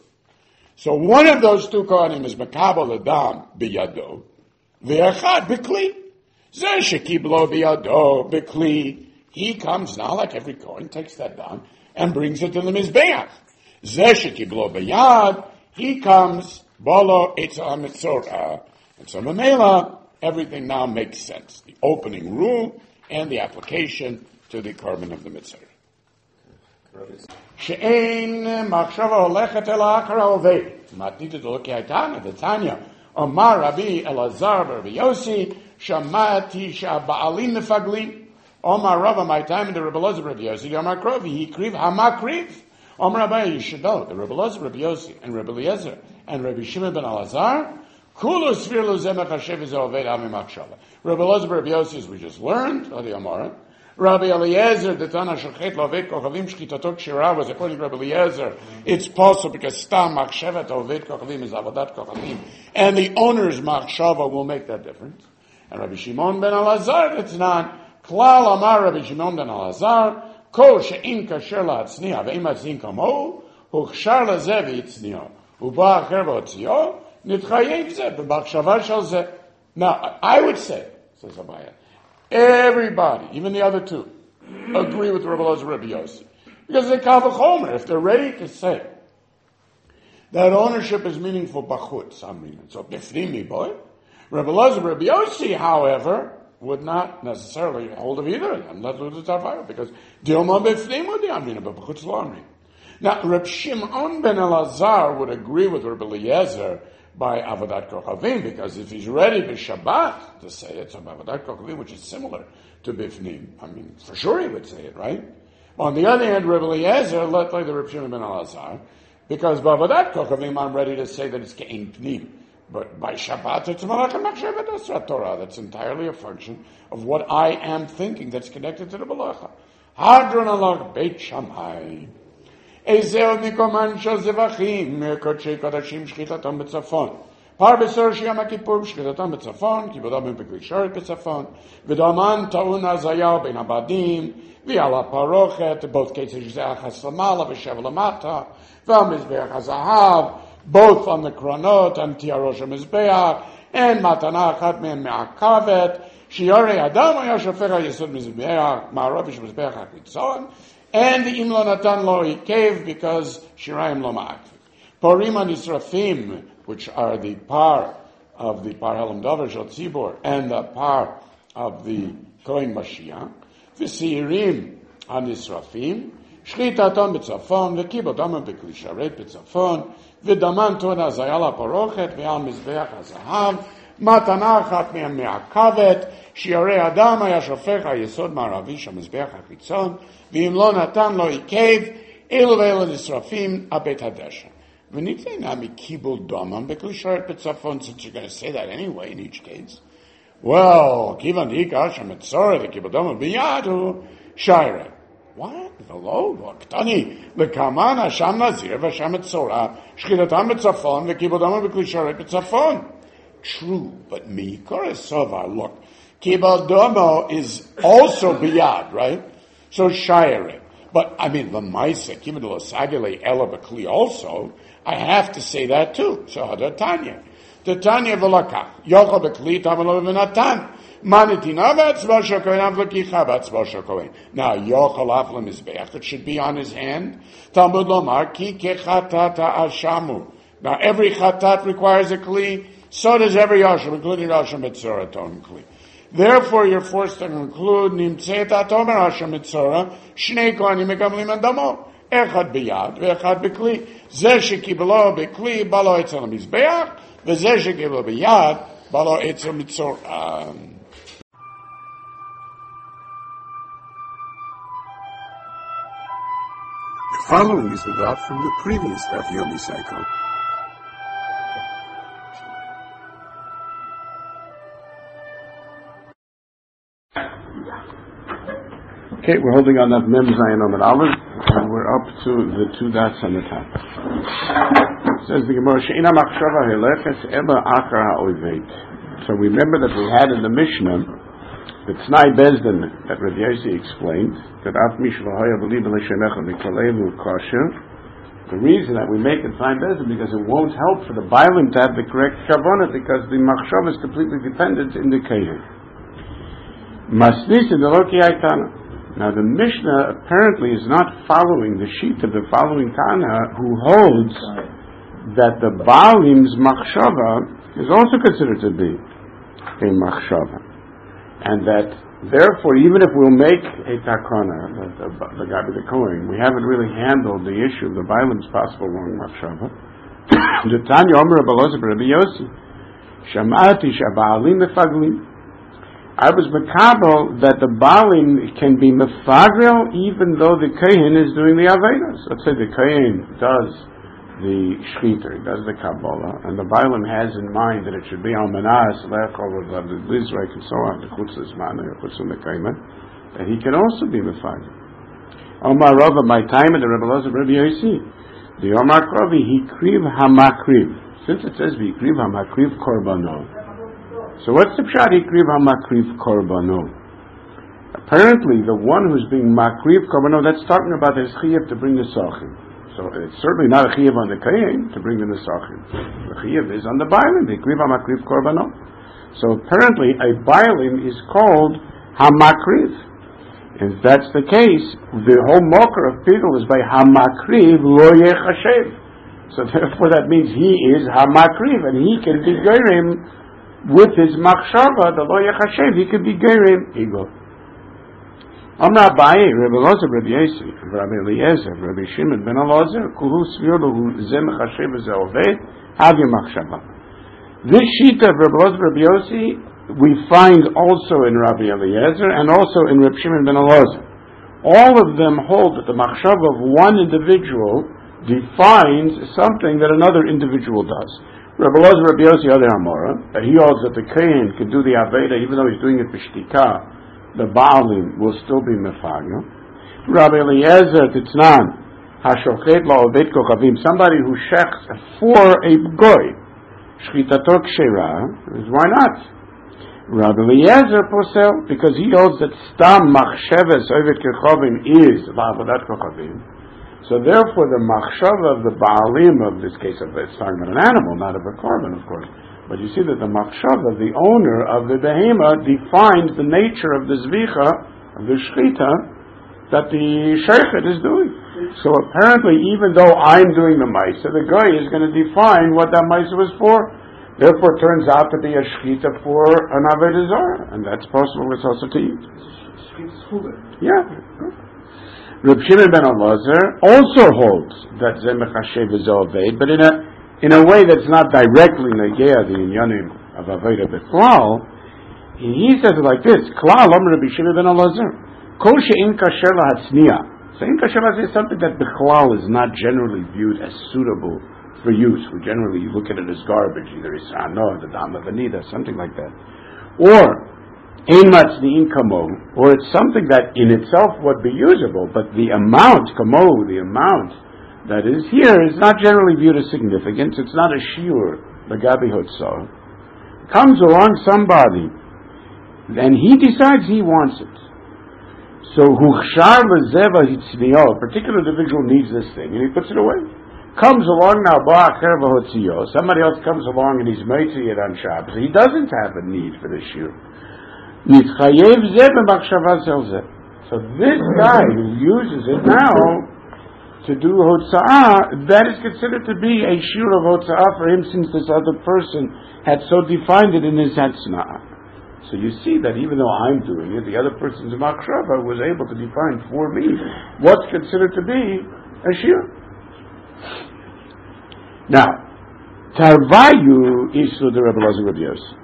So one of those two Kohanim is Makabal Adam B'Yado, V'Echad B'Kli. Zeh Shekiblo B'Yado B'Kli. He comes now, like every Kohen, takes that down and brings it to the Mizbeach. Zeh Shekiblo B'Yad. He comes, Bolo Eitzah Mitzorah. And so Mamela, everything now makes sense. The opening rule and the application to the carbon of the mitzvah. She'ein machshava holechet el ha'akara oved. Matnita d'lokei Tanya, the Tanya. Omar Rabbi Elazar Rabbi Yossi, Shamati sha'ba'alim nefaglim. Omar Rabba, my time in the Rabbi Elazar Rabbi Yossi, Omar Krovi, he kriv hamakriv. Omar Rabbi, you should know, the Rabbi Elazar Rabbi Yossi, and Rabbi Eliezer, and Rabbi Shimon ben Elazar, Kulu svirlu zemach hashev is oved ami machshava. Rabbi Elazar Rabbi Yossi, as we just learned, Adi Amara. Rabbi Eliezer, the Tana Shochet Loved Kochavim Shkitatok Shira was according to Rabbi Eliezer. It's possible because Stam Machshevet Oved Kochavim is Avodat Kochavim, and the owner's Machshava will make that difference. And Rabbi Shimon ben Elazar, it's not Klal Amar Rabbi Shimon ben Elazar, Ko she'im kasher la'atzniya ve'im atzin kamo, huchshar le'zeh v'itzniya, uba acher v'otzio, nitchayev zeh b'machshava shel zeh. Now, I would say, says Abaya, everybody, even the other two, agree with Rabbi Elazar Rabbi Yossi. Because they kal v'chomer, if they're ready to say that ownership is meaningful b'chutz, I mean, so b'fnimi boy. Rabbi Elazar Rabbi Yossi, however, would not necessarily hold of either of them, not lose the tarfire, because Dilma b'fnim would be amrina, but b'chutz lo amrina. Now, Reb Shimon ben Elazar would agree with Rabbi Eliezer by Avodat Kochavim, because if he's ready b'Shabbat to say it, so Avodat Kochavim, which is similar to b'fnim, I mean, for sure he would say it, right? On the other hand, Rabbi Eliezer, let like the Reb Shimon ben Elazar, because by Avodat Kochavim, I'm ready to say that it's ke'in pnim. But by Shabbat, it's Malach HaMachshevet Asrat Torah. That's entirely a function of what I am thinking that's connected to the Malacha. Hadron alach Beit Shammai. Ezeo Nikoman Shal Zevachim, Kodshei Kodashim Shchitatam B'Tzafon. Par Besor Shiyam HaKippur Shchitatam B'Tzafon, Kibodam B'Kli Sharet B'Tzafon, V'daman Ta'un Azayah Ben Abadim, V'ala Parochet, both cases Yizeh Achas Lamala, V'Shev Lamata, V'Amizbeach HaZahav, both on the Kronot and Tiarosh HaMizbeach, and Matana Achat Me'en Me'akavet, Shiorei Adam HaYashofech HaYesod Mizbeach, Ma'aravish Mizbeach HaKitzon, and the Imlo Natan Lo Ikev, because Shirayim Lo Ma'aktiv. Porim HaNisrafim, which are the par of the Par Helam Dover Shel Tzibor, and the par of the Kohen Mashiach, V'Seirim HaNisrafim, Shchitaton B'Tzafon, V'Kibodam B'Kli Sharet B'Tzafon, V'daman Ton Hazayala Porochet, V'al Mizbeach HaZahav, Matana Achat Me'en Me'akavet, Shiorei Adam HaYashofech HaYesod Ma'aravish HaMizbeach HaKitzon, V'im Lo Natan Lo Ikev, Elu V'elu Nisrafim HaBeit HaDesha. V'nitzei Nami Kibul Domam B'Kli Sharet B'Tzafon, since you're going to say that anyway in each case. Well, Kivan Hikash HaMetzorah, the Kibul Domam B'Yadu, Shaireh. What? Hello? Ktani. L'kaman Hasham Nazir v'Hasham Metzorah Shchitatam B'Tzafon v'Kibodam B'Kli Sharet B'Tzafon. True, but Mikor Sovar, look, Kibodomo is also biyad, right? So Shayre. But, I mean, the Maisa, Kibodolo Sagile Ela B'Kli also, I have to say that too. So Hadar Tanya. The Tanya V'Lakach. Yochel B'Kli Tamalo V'Natan. Now, Yochel Afla Mizbeach, it should be on his hand. Talmud Lomar, Ki Kechatata Ashamu. Now, every chatat requires a kli, so does every yasham, including Yasham Mitzorah, Ton kli. Therefore, you're forced to conclude, Nimtzeit Atomer Yasham Mitzorah, Shnei Kohanim Megamlim Adamo, Echad Biyad, Ve'echad B'kli, Zeh Shekiblo B'kli, Balo Etzel Mizbeach, Ve'zeh Shekiblo Biyad, Balo Etzel Mitzorah. The following is the dot from the previous Daf Yomi cycle. Okay, we're holding on that Mem Zayin Omid Aleph, and we're up to the two dots on the top. It says the Gemara, She'ina Machshava Heleches Ela Achar HaOiveit. So we remember that we had in the Mishnah the Tnai Bezdin that Rav Yossi explained, that Af Mishvahaya B'li B'Leshemecha V'Kalelu Kosher. The reason that we make the Tnai Bezdin because it won't help for the Bailim to have the correct Kavanah, because the Machshav is completely dependent in the Keher. Masnis in the Loki Aitana. Now the Mishnah apparently is not following the sheet of the following Tana, who holds that the Baalim's Machshava is also considered to be a Machshava. And that, therefore, even if we'll make a takana, the, the, the guy with the Kohen, we haven't really handled the issue of the Bailim's possible wrong machshava. The Tanya Omer Rabbi Elazar Rabbi Yossi, Shamati Shabaalim Mefaglim. I was makabel that the Baalim can be mefagrel even though the Kohen is doing the Avedas. Let's say the Kohen does the Shchita, he does the Kabbalah, and the Bailim has in mind that it should be Almanas, Lechol, the Lizrek, and so on, the Chutzes Mana, the Chutzes Mekayman, that he can also be Mefagel. Omar Rava, my time at the Rebbe Elazar Rebbe Yossi, the Omar Krovi, he kriv hamakriv. Since it says he kriv hamakriv korbano. So what's the pshat, he kriv hamakriv korbano? Apparently, the one who's being makriv korbano, that's talking about his chiyuv to bring the sachim. So it's certainly not a chiyuv on the kayin to bring the nesachim. The chiyuv is on the bailim. The kriv hamakriv korbano. So apparently a Bailim is called Hamakriv. If that's the case, the whole mocker of Pidul is by Hamakriv Lo Yechashev. So therefore that means he is Hamakriv, and he can be Gerim with his Machshava, the Lo Yechashev, he can be Gerim Ego. Amra Abaye, Rabbi Elazar, Rabbi Yossi, Rabbi Eliezer, Rabbi Shimon ben Elazar, Kuhu Svir Lahu Ze Mechashev Ze Oved, Have Your Machshava. This sheet of Rabbi Elazar, Rabbi Yossi, we find also in Rabbi Eliezer and also in Rabbi Shimon ben Elazar. All of them hold that the machshava of one individual defines something that another individual does. Rabbi Eliezer, Rabbi Yossi, other Amora, that he holds that the Kohen can do the Aveda even though he's doing it b'shtika, the Baalim will still be mefagel. Rabbi Eliezer, Titznan, Hashochet la'oved kochavim, somebody who shechs for a goy, shchitato kshera, why not? Rabbi Eliezer posel, because he holds that stam machsheves oived kochavim is la'avodat kochavim. So therefore, the machshava of the baalim of this case, of it's talking about an animal, not of a korban, of course. But you see that the machshava, the owner of the behema, defines the nature of the zvicha, of the shchita, that the sheikhet is doing. So apparently, even though I'm doing the maisa, the guy is going to define what that maisa was for. Therefore, it turns out to be a shchita for an avodah zarah, and that's possible. It's also to eat. Yeah. Reb Shimon ben Elazar also holds that Ze Mechashev is Oved, but in a in a way that's not directly negea the inyanim of avodah b'klal. He says it like this: Klal Omer Reb Shimon ben Elazar, Kol she'in kasher lahatzniya. So in kasher lahatzniya is something that b'klal is not generally viewed as suitable for use. We generally look at it as garbage, either Isra'ano, the Dam of Anida, something like that. Or, Ein Matzni'in Kamo, or it's something that in itself would be usable, but the amount, Kamo, the amount that is here is not generally viewed as significant. It's not a shiur, the Gabi Hotzah. Comes along somebody, and he decides he wants it. So, Huchshar Lezeva Hitzniyo, a particular individual needs this thing, and he puts it away. Comes along now, somebody else comes along and he's mitzi it on Shabbos. He doesn't have a need for this shiur. So this guy who uses it now to do hotza'ah, that is considered to be a shiur of hotza'ah for him, since this other person had so defined it in his hatzna'ah. So you see that even though I'm doing it, the other person's machshava was able to define for me what's considered to be a shiur. Now, Tarvayu Isu the Rebbe Elazar Rabbi Yossi.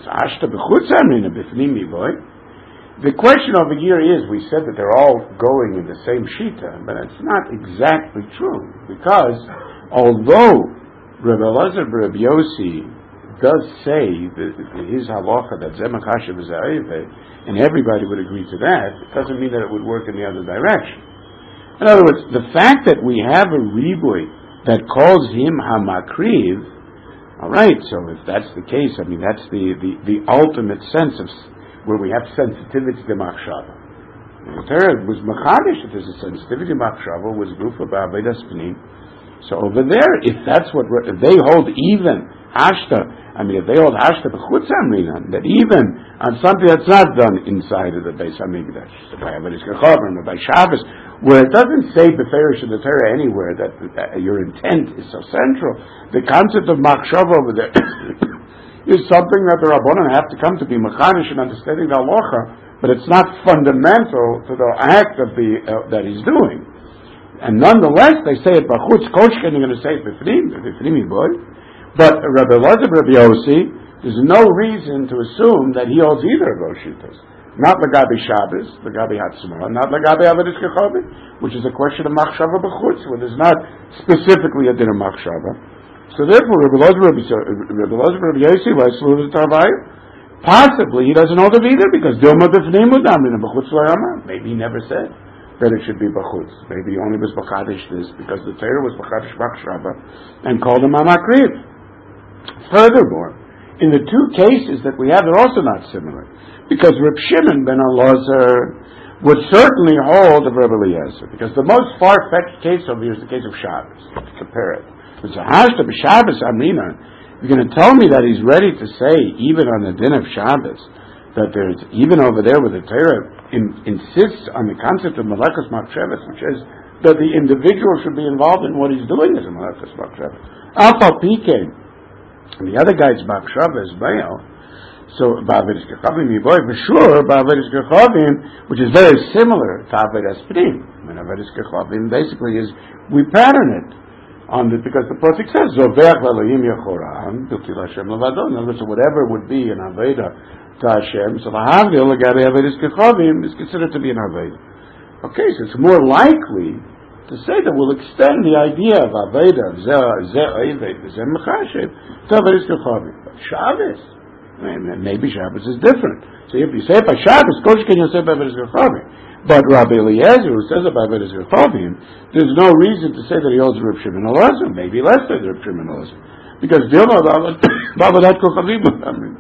The question over here is, we said that they're all going in the same shita, but it's not exactly true, because although Rebbe Elazar Rabbi Yossi does say that his halacha that Ze Mechashev is Ha'eved, and everybody would agree to that, it doesn't mean that it would work in the other direction. In other words, the fact that we have a riboy that calls him Hamakriv, all right, so if that's the case, I mean, that's the, the, the ultimate sense of where we have sensitivity to Machshava. The Torah was Machadish, if there's a sensitivity to Machshava, was Gufa Ba'avedas Pnim. So over there, if that's what, if they hold even Ashta, I mean, if they hold Ashta B'chutz Amrinan, that even on something that's not done inside of the Beis HaMikdash, by Avodas Kochavim or by Shabbos, where it doesn't say Beferish in the Torah anywhere that, that your intent is so central, the concept of Machshava over there is something that the Rabbanan have to come to be Machanish and understanding the Halacha, but it's not fundamental to the act of the uh, that he's doing. And nonetheless, they say it B'chutz Koshken, they're going to say it B'fnim, B'fnim boy. But Rabbi Elazar Rabbi Yossi, there's no reason to assume that he holds either of those shitas. Not Lagabi Shabbos, Lagabi Hatzmah, not Lagabi Avodas Kochavim, which is a question of Machshava B'chutz, where there's not specifically a din of Machshava. So therefore, Rabbi Elazar Rabbi Yossi, possibly he doesn't hold it either, because Dilma B'fnim Udamrin B'chutz L'Yama. Maybe he never said that it should be B'chutz. Maybe he only was B'chadish this, because the Torah was B'chadish Machshava, and called him Hamakriv. Furthermore, in the two cases that we have, they're also not similar. Because Reb Shimon ben Elazar would certainly hold of Reb Eliezer. Because the most far-fetched case over here is the case of Shabbos. To compare it. It's a Hashta b'Shabbos Amrina. You're going to tell me that he's ready to say, even on the din of Shabbos, that there's, even over there where the Torah in, insists on the concept of Malachas Machshavas, which is that the individual should be involved in what he's doing as a Malachas Machshavas. Alpha P K, and the other guy's Machshavah is Baal. So, Ba'avedis Kechavim, Yiboy, for sure, Ba'avedis Kechavim, which is very similar to Avedas Pnim. I mean, Avedas Kechavim basically is, we pattern it on the, because the Pasuk says, Zoveach Elohim Yechoram, Bilti L'Hashem Levadon. In other words, so whatever would be an Aveda to Hashem, so the Havdil, Gabi Avedas Kechavim, is considered to be an Aveda. Okay, so it's more likely to say that we'll extend the idea of Aveda, Zeh Oived, Zeh Mechashev, to Avedas Kechavim. But Shabbos, maybe Shabbos is different. So if you say it by Shabbos, Kosh can you say by Avedas Kechavim. But Rabbi Eliezer, who says about Avedas Kechavim, there's no reason to say that he holds Reb Shimon Elazar, maybe less than Reb Shimon Elazar, because the other Bavadat Kechavim. I mean,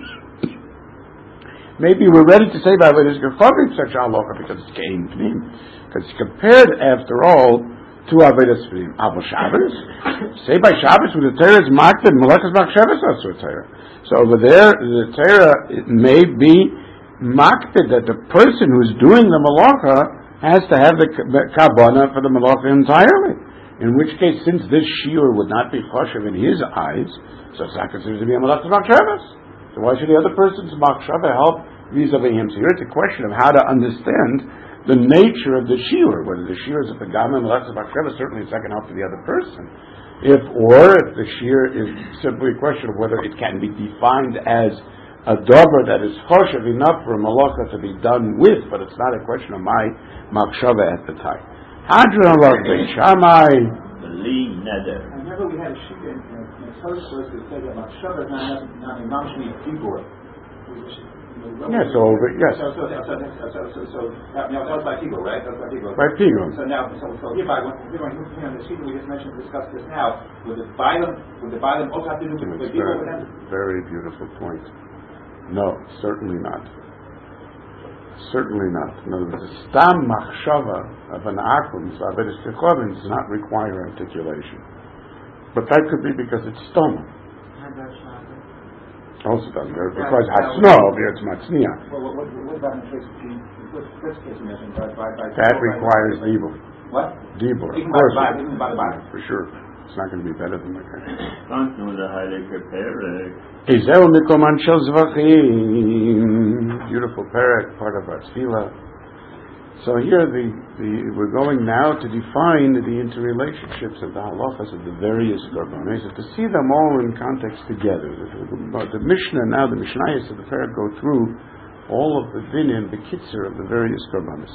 maybe we're ready to say about Avedas Kechavim such halacha because it's Kein Pnim, because it's compared after all to Avedas Pnim. Avo Shabbos, say by Shabbos when the Torah is marked in Malachas Machshavas Asur Torah. So over there, the Torah it may be makted that the person who's doing the malacha has to have the kabbana for the malacha entirely. In which case, since this shiur would not be choshev in his eyes, so it's not considered to be a malachas machshavas. So why should the other person's machshava help vis-a-vis him? So here it's a question of how to understand the nature of the shiur. Whether the shiur is at the gamma malachas machshavas, certainly it's not going to help to the other person. If or if the shiur is simply a question of whether it can be defined as a dover that is choshev enough for a malacha to be done with, but it's not a question of my machshava at the time. Hadron Allah ben Shammai. Believe neder. Whenever we had a shita in the first verse that said that machshava is not not a mamshmi dibur. Yes, so yes. So so so so so so so that was by Tigor, right? That's by Tigor. By Tigor. So now, so so here by when we're going to on the shita we just mentioned, discussed this now. Would the bilam would the bilam also have to do with the Tigor with them? Very beautiful point. No, certainly not. Certainly not. In other words, the stam machshava of an akum, so Avedas Kechavim, does not require articulation. But that could be because it's stomach. Also doesn't. It requires hasno, it's matzniah. Well, what, what about in the case of the first case you mentioned? By, by, by that requires dibur. What? Dibur. Even by the body, even by the body. For sure. It's not going to be better than that. Izeu mikoman shel zvachim. Beautiful perek, part of our tefillah. So here the, the we're going now to define the interrelationships of the halachas of the various korbanos, to see them all in context together. The, the Mishnah now, the Mishnayos of the perek go through all of the dinim, the kitzur of the various korbanos.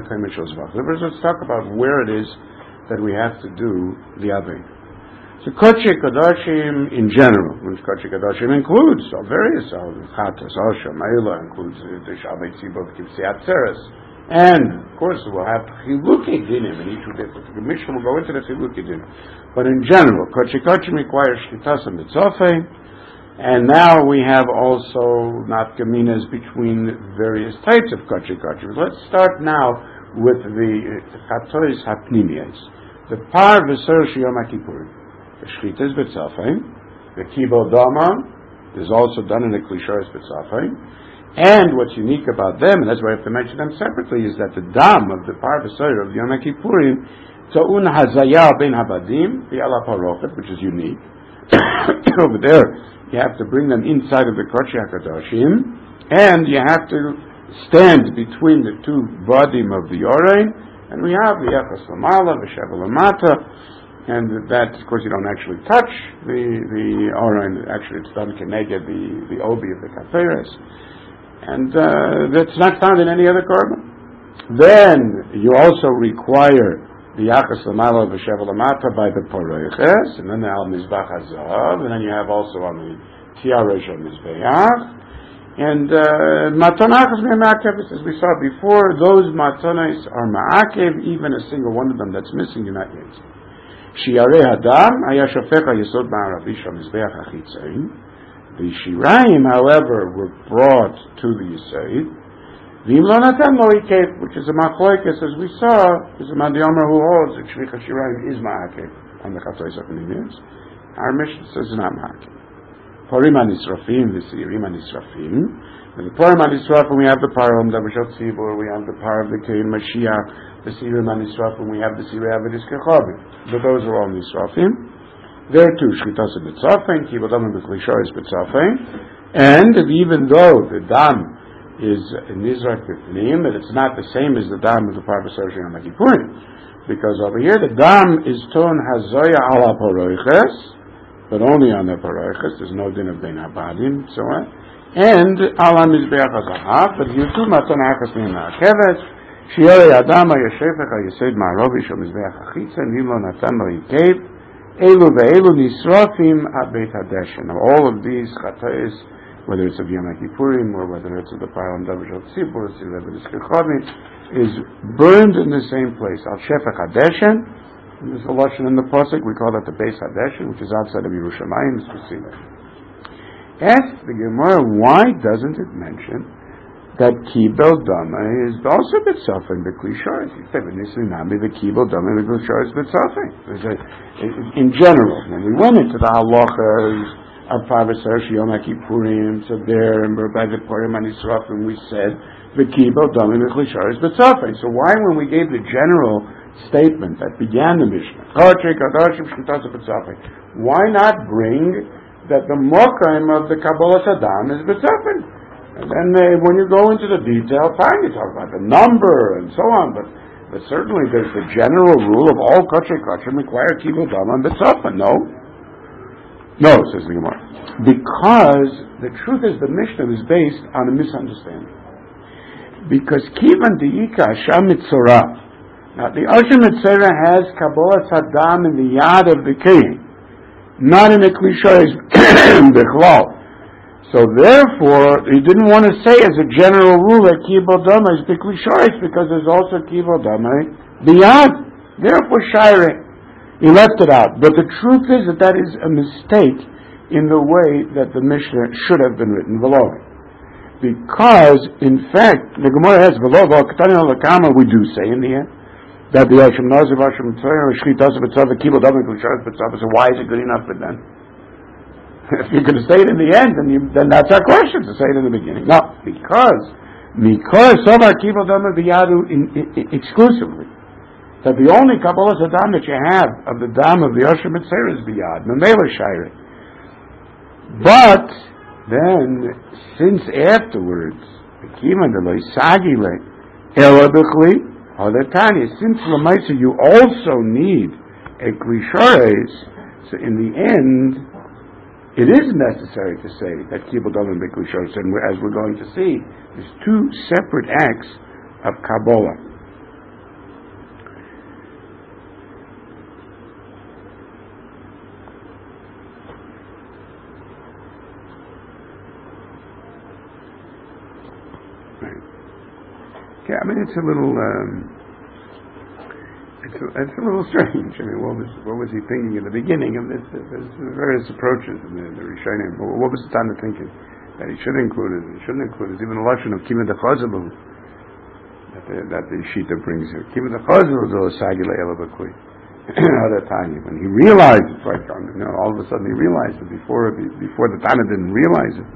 Let's talk about where it is that we have to do the avin. So Kodesh Kodashim in general, which Kodesh Kodashim includes so various Chatas, Osha, Ma'ila, includes the Shabbat Tzibot, Kivsei Atzeres, and of course we'll have Chiluki Dinim in each of the the Mishnah will go into the Chiluki Dinim. But in general, Kodesh Kodashim requires Shkitas and Mitzofei, and now we have also Nafkaminas between various types of Kodesh Kodashim. Let's start now with the Chatois Hapnimiyos, the Par V'Ser Shiyom HaKippurim. The Shchitas B'Tzafim, the Kibod Dama is also done in the Klisharis B'Tzafim, and what's unique about them, and that's why I have to mention them separately, is that the Dam of the Par V'Ser of Yom HaKippurim, Ta'un Hazaya Ben Habadim, the Ala Parochet, which is unique. Over there, you have to bring them inside of the Kodesh HaKadoshim, and you have to stand between the two Vadim of the Yorein, and we have the Echas Lamala, the Shevel Lamata, and that, of course, you don't actually touch the the Orain. Actually, it's done keneged the the obi of the kaferes, and uh, that's not found in any other korban. Then you also require the yachas lamala v'shevel lamata by the poroiches, and then the al mizbach hazav, and then you have also on the tiaresh of mizbeach, and matanachas uh, me'ma'akev, as we saw before, those matanas are ma'akev. Even a single one of them that's missing, you're not using. Shiarei Hadam haya shofech hayesod ma'aravi shamizbeach achitzain. The shiraim, however, were brought to the yisayid. V'im lo natan lo ikev, which is a machloikes, as we saw, is a Madiomer who holds that shlicha shiraim is ma'akev on the Chatois HaPnimiyos. Our Mishnah says not ma'akev. Purim Anisrafim, V'Seirim Anisrafim. And the Purim Anisrafim, we have the Param Davashot Tzibur, we have the Par of the Kein Mashiach, the Seirim Anisrafim, we have the Sirei Avedis Kechavim. But those are all Nisrafim. There too, Shchitas B'Tzafin, Kibul Dam B'Kli Shoros B'Tzafin. And even though the Dam is Nizrak B'Pnim, but it's not the same as the Dam of the Par B'Sar Yom Kippurim. Because over here the Dam is Ton Hazoya Ala Poroiches, but only on the Poroiches, there's no din of Bein Habadim, so on. And Ala Mizbeach HaZahav, but here too, Maton Achas Min HaKeves, Shiorei Adam HaYoshefech HaYesed Ma'arovi Shom Mizbeach HaChitza, Nilo Natan Lo Yikev, Elu Ve'elu Nisrafim HaBeit HaDeshen. Now all of these Chatayis, whether it's of Yom Kippurim or whether it's of the Param Davashot Tzibur, is burned in the same place. Al Shefech HaDeshen, there's a lashon in the pasuk. We call that the Beis HaDeshen, which is outside of Yerushalayim. Ask the Gemara, why doesn't it mention that Kibel Dama is also B'Tzafin B'Kli Shoros? You say, the Kibel Dama B'Kli Shoros B'Tzafin. In general, when we went into the halachas of Parvasar Yom Kippurim, so there, and by the Purim Anisrafim, we said the Kibel Dami B'Kli Shoros B'Tzafin. So why, when we gave the general statement that began the Mishnah, why not bring that the Mokaim of the Kabbalah Saddam is B'Tzafin? And then uh, when you go into the detail, fine, you talk about the number and so on, but but certainly there's the general rule of all Kachay Kachim require Kibel Dami and B'Tzafin. No. No, says the Gemara. Because the truth is the Mishnah is based on a misunderstanding. Because Kivan De'ika Asham Mitzorah. Now the Asham Mitzorah has Kabbalah Saddam in the Yad of the King, not in the Kli Shoros B'Chlal. So therefore, he didn't want to say as a general rule that Kibul Dama is the Kli Shoros because there's also Kibul Dama B'Yad. Therefore, Shireh. He left it out. But the truth is that that is a mistake in the way that the Mishnah should have been written below. Because, in fact, the Gemara has below, we do say in the end, that the Hashem Naziv, Hashem Tzayah, Shchitas B'Tzav, Kibul Dam B'Kli Shoros B'Tzav, so why is it good enough for them? If you're going to say it in the end, then, you, then that's our question, to say it in the beginning. No, because, because Sovar Kibul Dam B'Yadu exclusively, that the only Kabbalah Saddam that you have of the Dam of the Asham Mitzvah is Biyad, Memela Shire. But then, since afterwards, Kiman de Loisagile, Elabikli, Hadatani, since Lamaisa you also need a Kli Shoros, so in the end, it is necessary to say that Kibul Dam and B'Kli Shoros, and as we're going to see, there's two separate acts of Kabbalah. Yeah, I mean it's a little, um, it's a, it's a little strange. I mean, what was what was he thinking in the beginning of this? There's various approaches in the, the Rishonim. What was the time of thinking that he should include it? He shouldn't include it. Even the lashon of Kima Dechazabu that the that the Shita brings here. Kima Dechazabu is a sagile elabakui. Other time when he realized it, like you know, all of a sudden he realized it before before the Tana didn't realize it.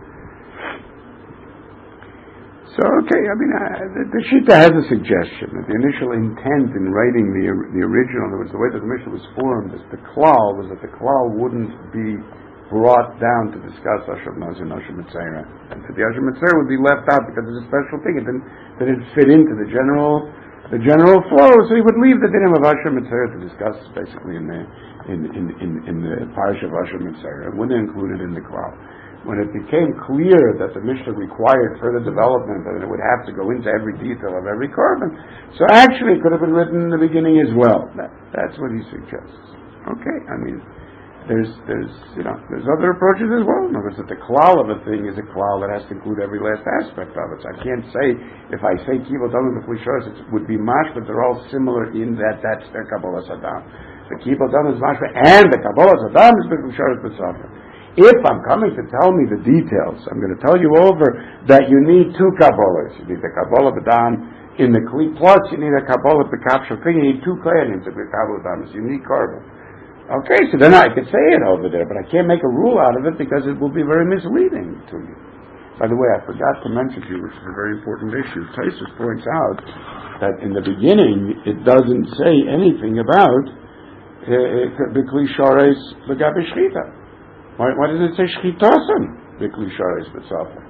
So, okay, I mean, uh, the, the Shita has a suggestion that the initial intent in writing the the original, in other words, the way that the Mishnah was formed, is the klal, was that the klal wouldn't be brought down to discuss Asham Nazir and Asham Mitzvah, and that the Asham Mitzvah would be left out because it's a special thing. It didn't, that it fit into the general the general flow, so he would leave the dinim of Asham Mitzvah to discuss basically in the in in in, in the parish of Asham Mitzvah, and wouldn't include it in the klal. When it became clear that the Mishnah required further development and it would have to go into every detail of every carbon, so actually it could have been written in the beginning as well. That, that's what he suggests. Okay, I mean, there's there's you know there's other approaches as well. In other words, that the klal of a thing is a klal that has to include every last aspect of it. So I can't say if I say Kibul Dam B'Kli Shoros it would be mash, but they're all similar in that that's their Kabbalah Saddam. The Kibul Dam is mash, and the Kabbalah Saddam is B'Kli Shoros B'Tzafin. If I'm coming to tell me the details, I'm going to tell you over that you need two Kabbalahs. You need the Kabbalah B'Dam in the Kli, plus you need a Kabbalah B'Kapshal thing. You need two Kohanim to be Kabbalah B'Dam. It's a unique carbon. Okay, so then I could say it over there, but I can't make a rule out of it because it will be very misleading to you. By the way, I forgot to mention to you, which is a very important issue. Taisus points out that in the beginning it doesn't say anything about b'kli shareis l'gabe shchita. Why, why does it say shchitasan b'kli shareis b'tzafim?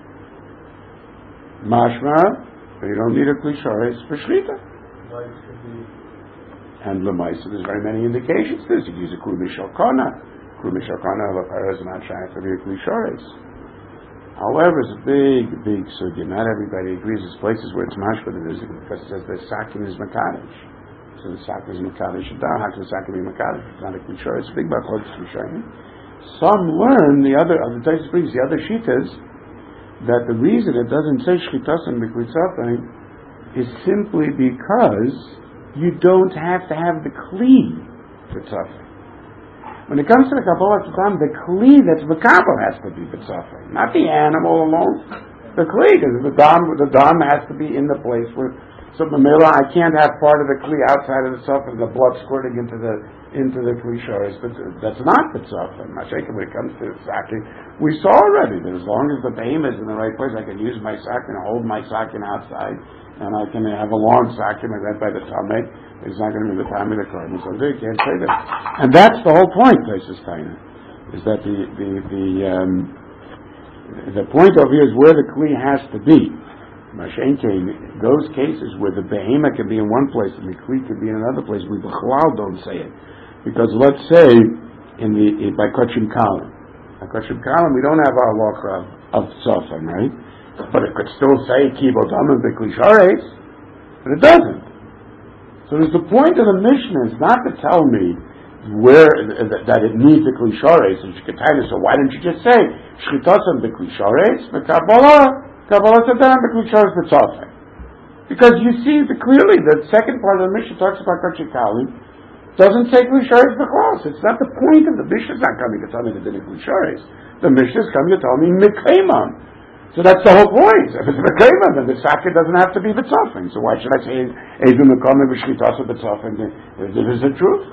Mashma, you don't need a kli shareis for shchita. And l'maisa, there's very many indications. There's you use a kli mishal-kana. Kli mishal-kana l'para is not trying to be a kli shareis. However, it's a big, big sugya. Not everybody agrees. There's places where it's mashma because it says the sakin is makadish. So the sakin is makadish. How can the sakin be makadish? It's not a kli shareis. It's a big bachot shayim. Some learn the other. The Taisus brings the other shitas that the reason it doesn't say shchitasan b'kli tzafim is simply because you don't have to have the kli for tzafim. When it comes to the Kabbalah Tzadam, the kli that's makabel has to be b'tzafim, not the animal alone. The kli, because the dam, the dam has to be in the place where. So Mamela, I can't have part of the kli outside of the tzafim, the blood squirting into the into the kli shareis, but that's not b'tzafim. Mashayka, when it comes to sakin, we saw already that as long as the behemoth is in the right place, I can use my sakin, hold my sakin outside, and I can have a long sakin like that by the tameh. It's not going to be the time of the carbon, so you can't say that. And that's the whole point, Taisus Taina, is that the the the, um, the point over here is where the kli has to be. Mashenke, those cases where the behemoth can be in one place and the kli can be in another place, we b'chalal don't say it, because let's say in the by kachim kalim, by kachim kalim we don't have our halacha of tzafim, right? But it could still say kibo damim b'kli shareis, but it doesn't. So there's the point of the Mishnah is not to tell me where that it needs the kli shareis and shkitaina. So why didn't you just say shchitasan b'kli shareis, b'kabbalah, kabbalah tzadam b'kli shareis b'tzafim? Because you see the, clearly the second part of the Mishnah talks about kachikalim, doesn't say kli shareis b'chlas. It's not the point of the Mishnah. Is not coming to tell me that the kli shareis. The Mishnah is coming to tell me mikayman. So that's the whole point. If it's Mekayma, then the sakin doesn't have to be B'tzafim. So why should I say Ezu Mekayma B'shchitasa B'tzafim? Is it the truth?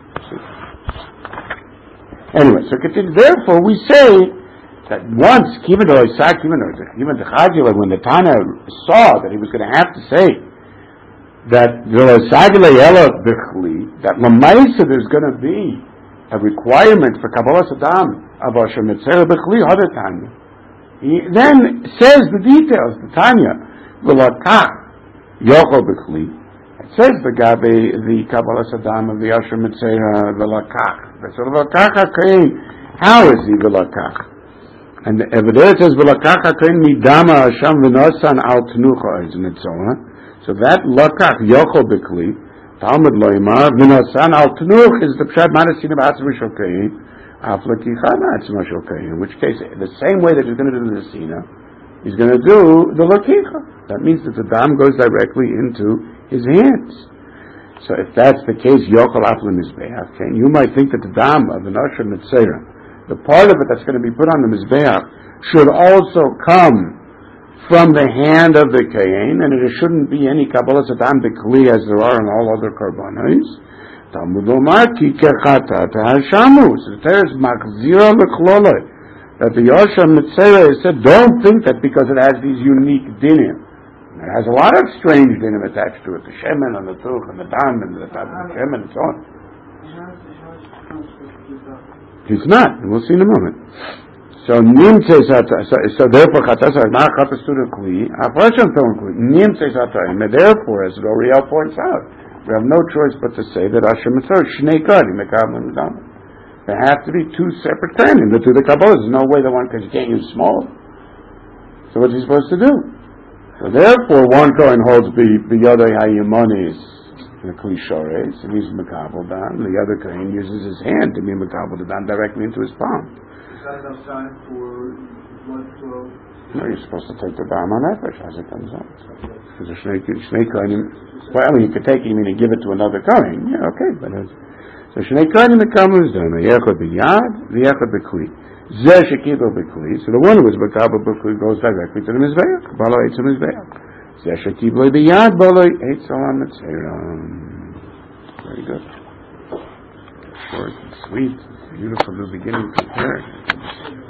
Anyway, so continue. Therefore, we say that once Kivan Isaac, Kivan Kivan Techagila, when the Tana saw that he was going to have to say that that Lamaisa there's going to be a requirement for Kabbalah Saddam of Asher Mitzvah B'chli Hadar Tanya. He then says the details. The Tanya, v'lakach yochol b'chli. It says the gabe the Kabbalah Saddam of the Asher Mitzera v'lakach. So v'lakach hakain. How is he v'lakach? And over there it says v'lakach hakain midama Hashem v'nosan al tenucha and so on. So that lakach yochol b'chli. Talmud loymar v'nosan al tenuch is the pshat manasin of atzim shokein. In which case, the same way that he's going to do the Nesina, he's going to do the Lakicha. That means that the dam goes directly into his hands. So if that's the case, Yochel Afla Mizbeach, okay, you might think that the dam of an Asher Mitzera, the part of it that's going to be put on the Mizbeach, should also come from the hand of the Kayin, and it shouldn't be any Kabbalah Saddam B'Kli as there are in all other Karbanos. Talmud Omar ki kechata tehashamu. So the Torah is machzira l'chloloi. That the Yosha Mitzera said, don't think that because it has these unique dinim. It has a lot of strange dinim attached to it. The shemen and the tuch and the dam and the tab and the shemen and so on. He's not. And we'll see in a moment. So nim says so therefore chatas not chatas to the kli. Aparasham tone kli. Nim says and therefore, as the Oriel points out, we have no choice but to say that Asher Mitzvah Shnei Kadim Mekabel Medam. There have to be two separate Kadim. The two the Kabbalah. There's no way the one because you can't use small. So what's he supposed to do? So therefore, one Kohen holds biyodei hayimonis the Kli Shareis and he's Mekabel Dam. The other Kohen uses his hand to be Mekabel Dam directly into his palm. Is that enough time for blood flow? No, you're supposed to take the Dam on Nefesh as it comes out. Because a Shnei Kohen. Well, I mean, you could take it, you mean, and give it to another Kohen. Yeah, okay, but it's, so Shnei Kohen the Kamu is done. The Yechad b'Yad, the Yechad b'Kli. Zeh shekibel b'Kli. So the one who is b'Kabel b'Kli goes directly to the Mizbeach. Balo eitz Mizbeach. Zeh shekibel b'Yad, balo eitz Olam Mitzera. Very good. short and sweet, beautiful new beginning prepared.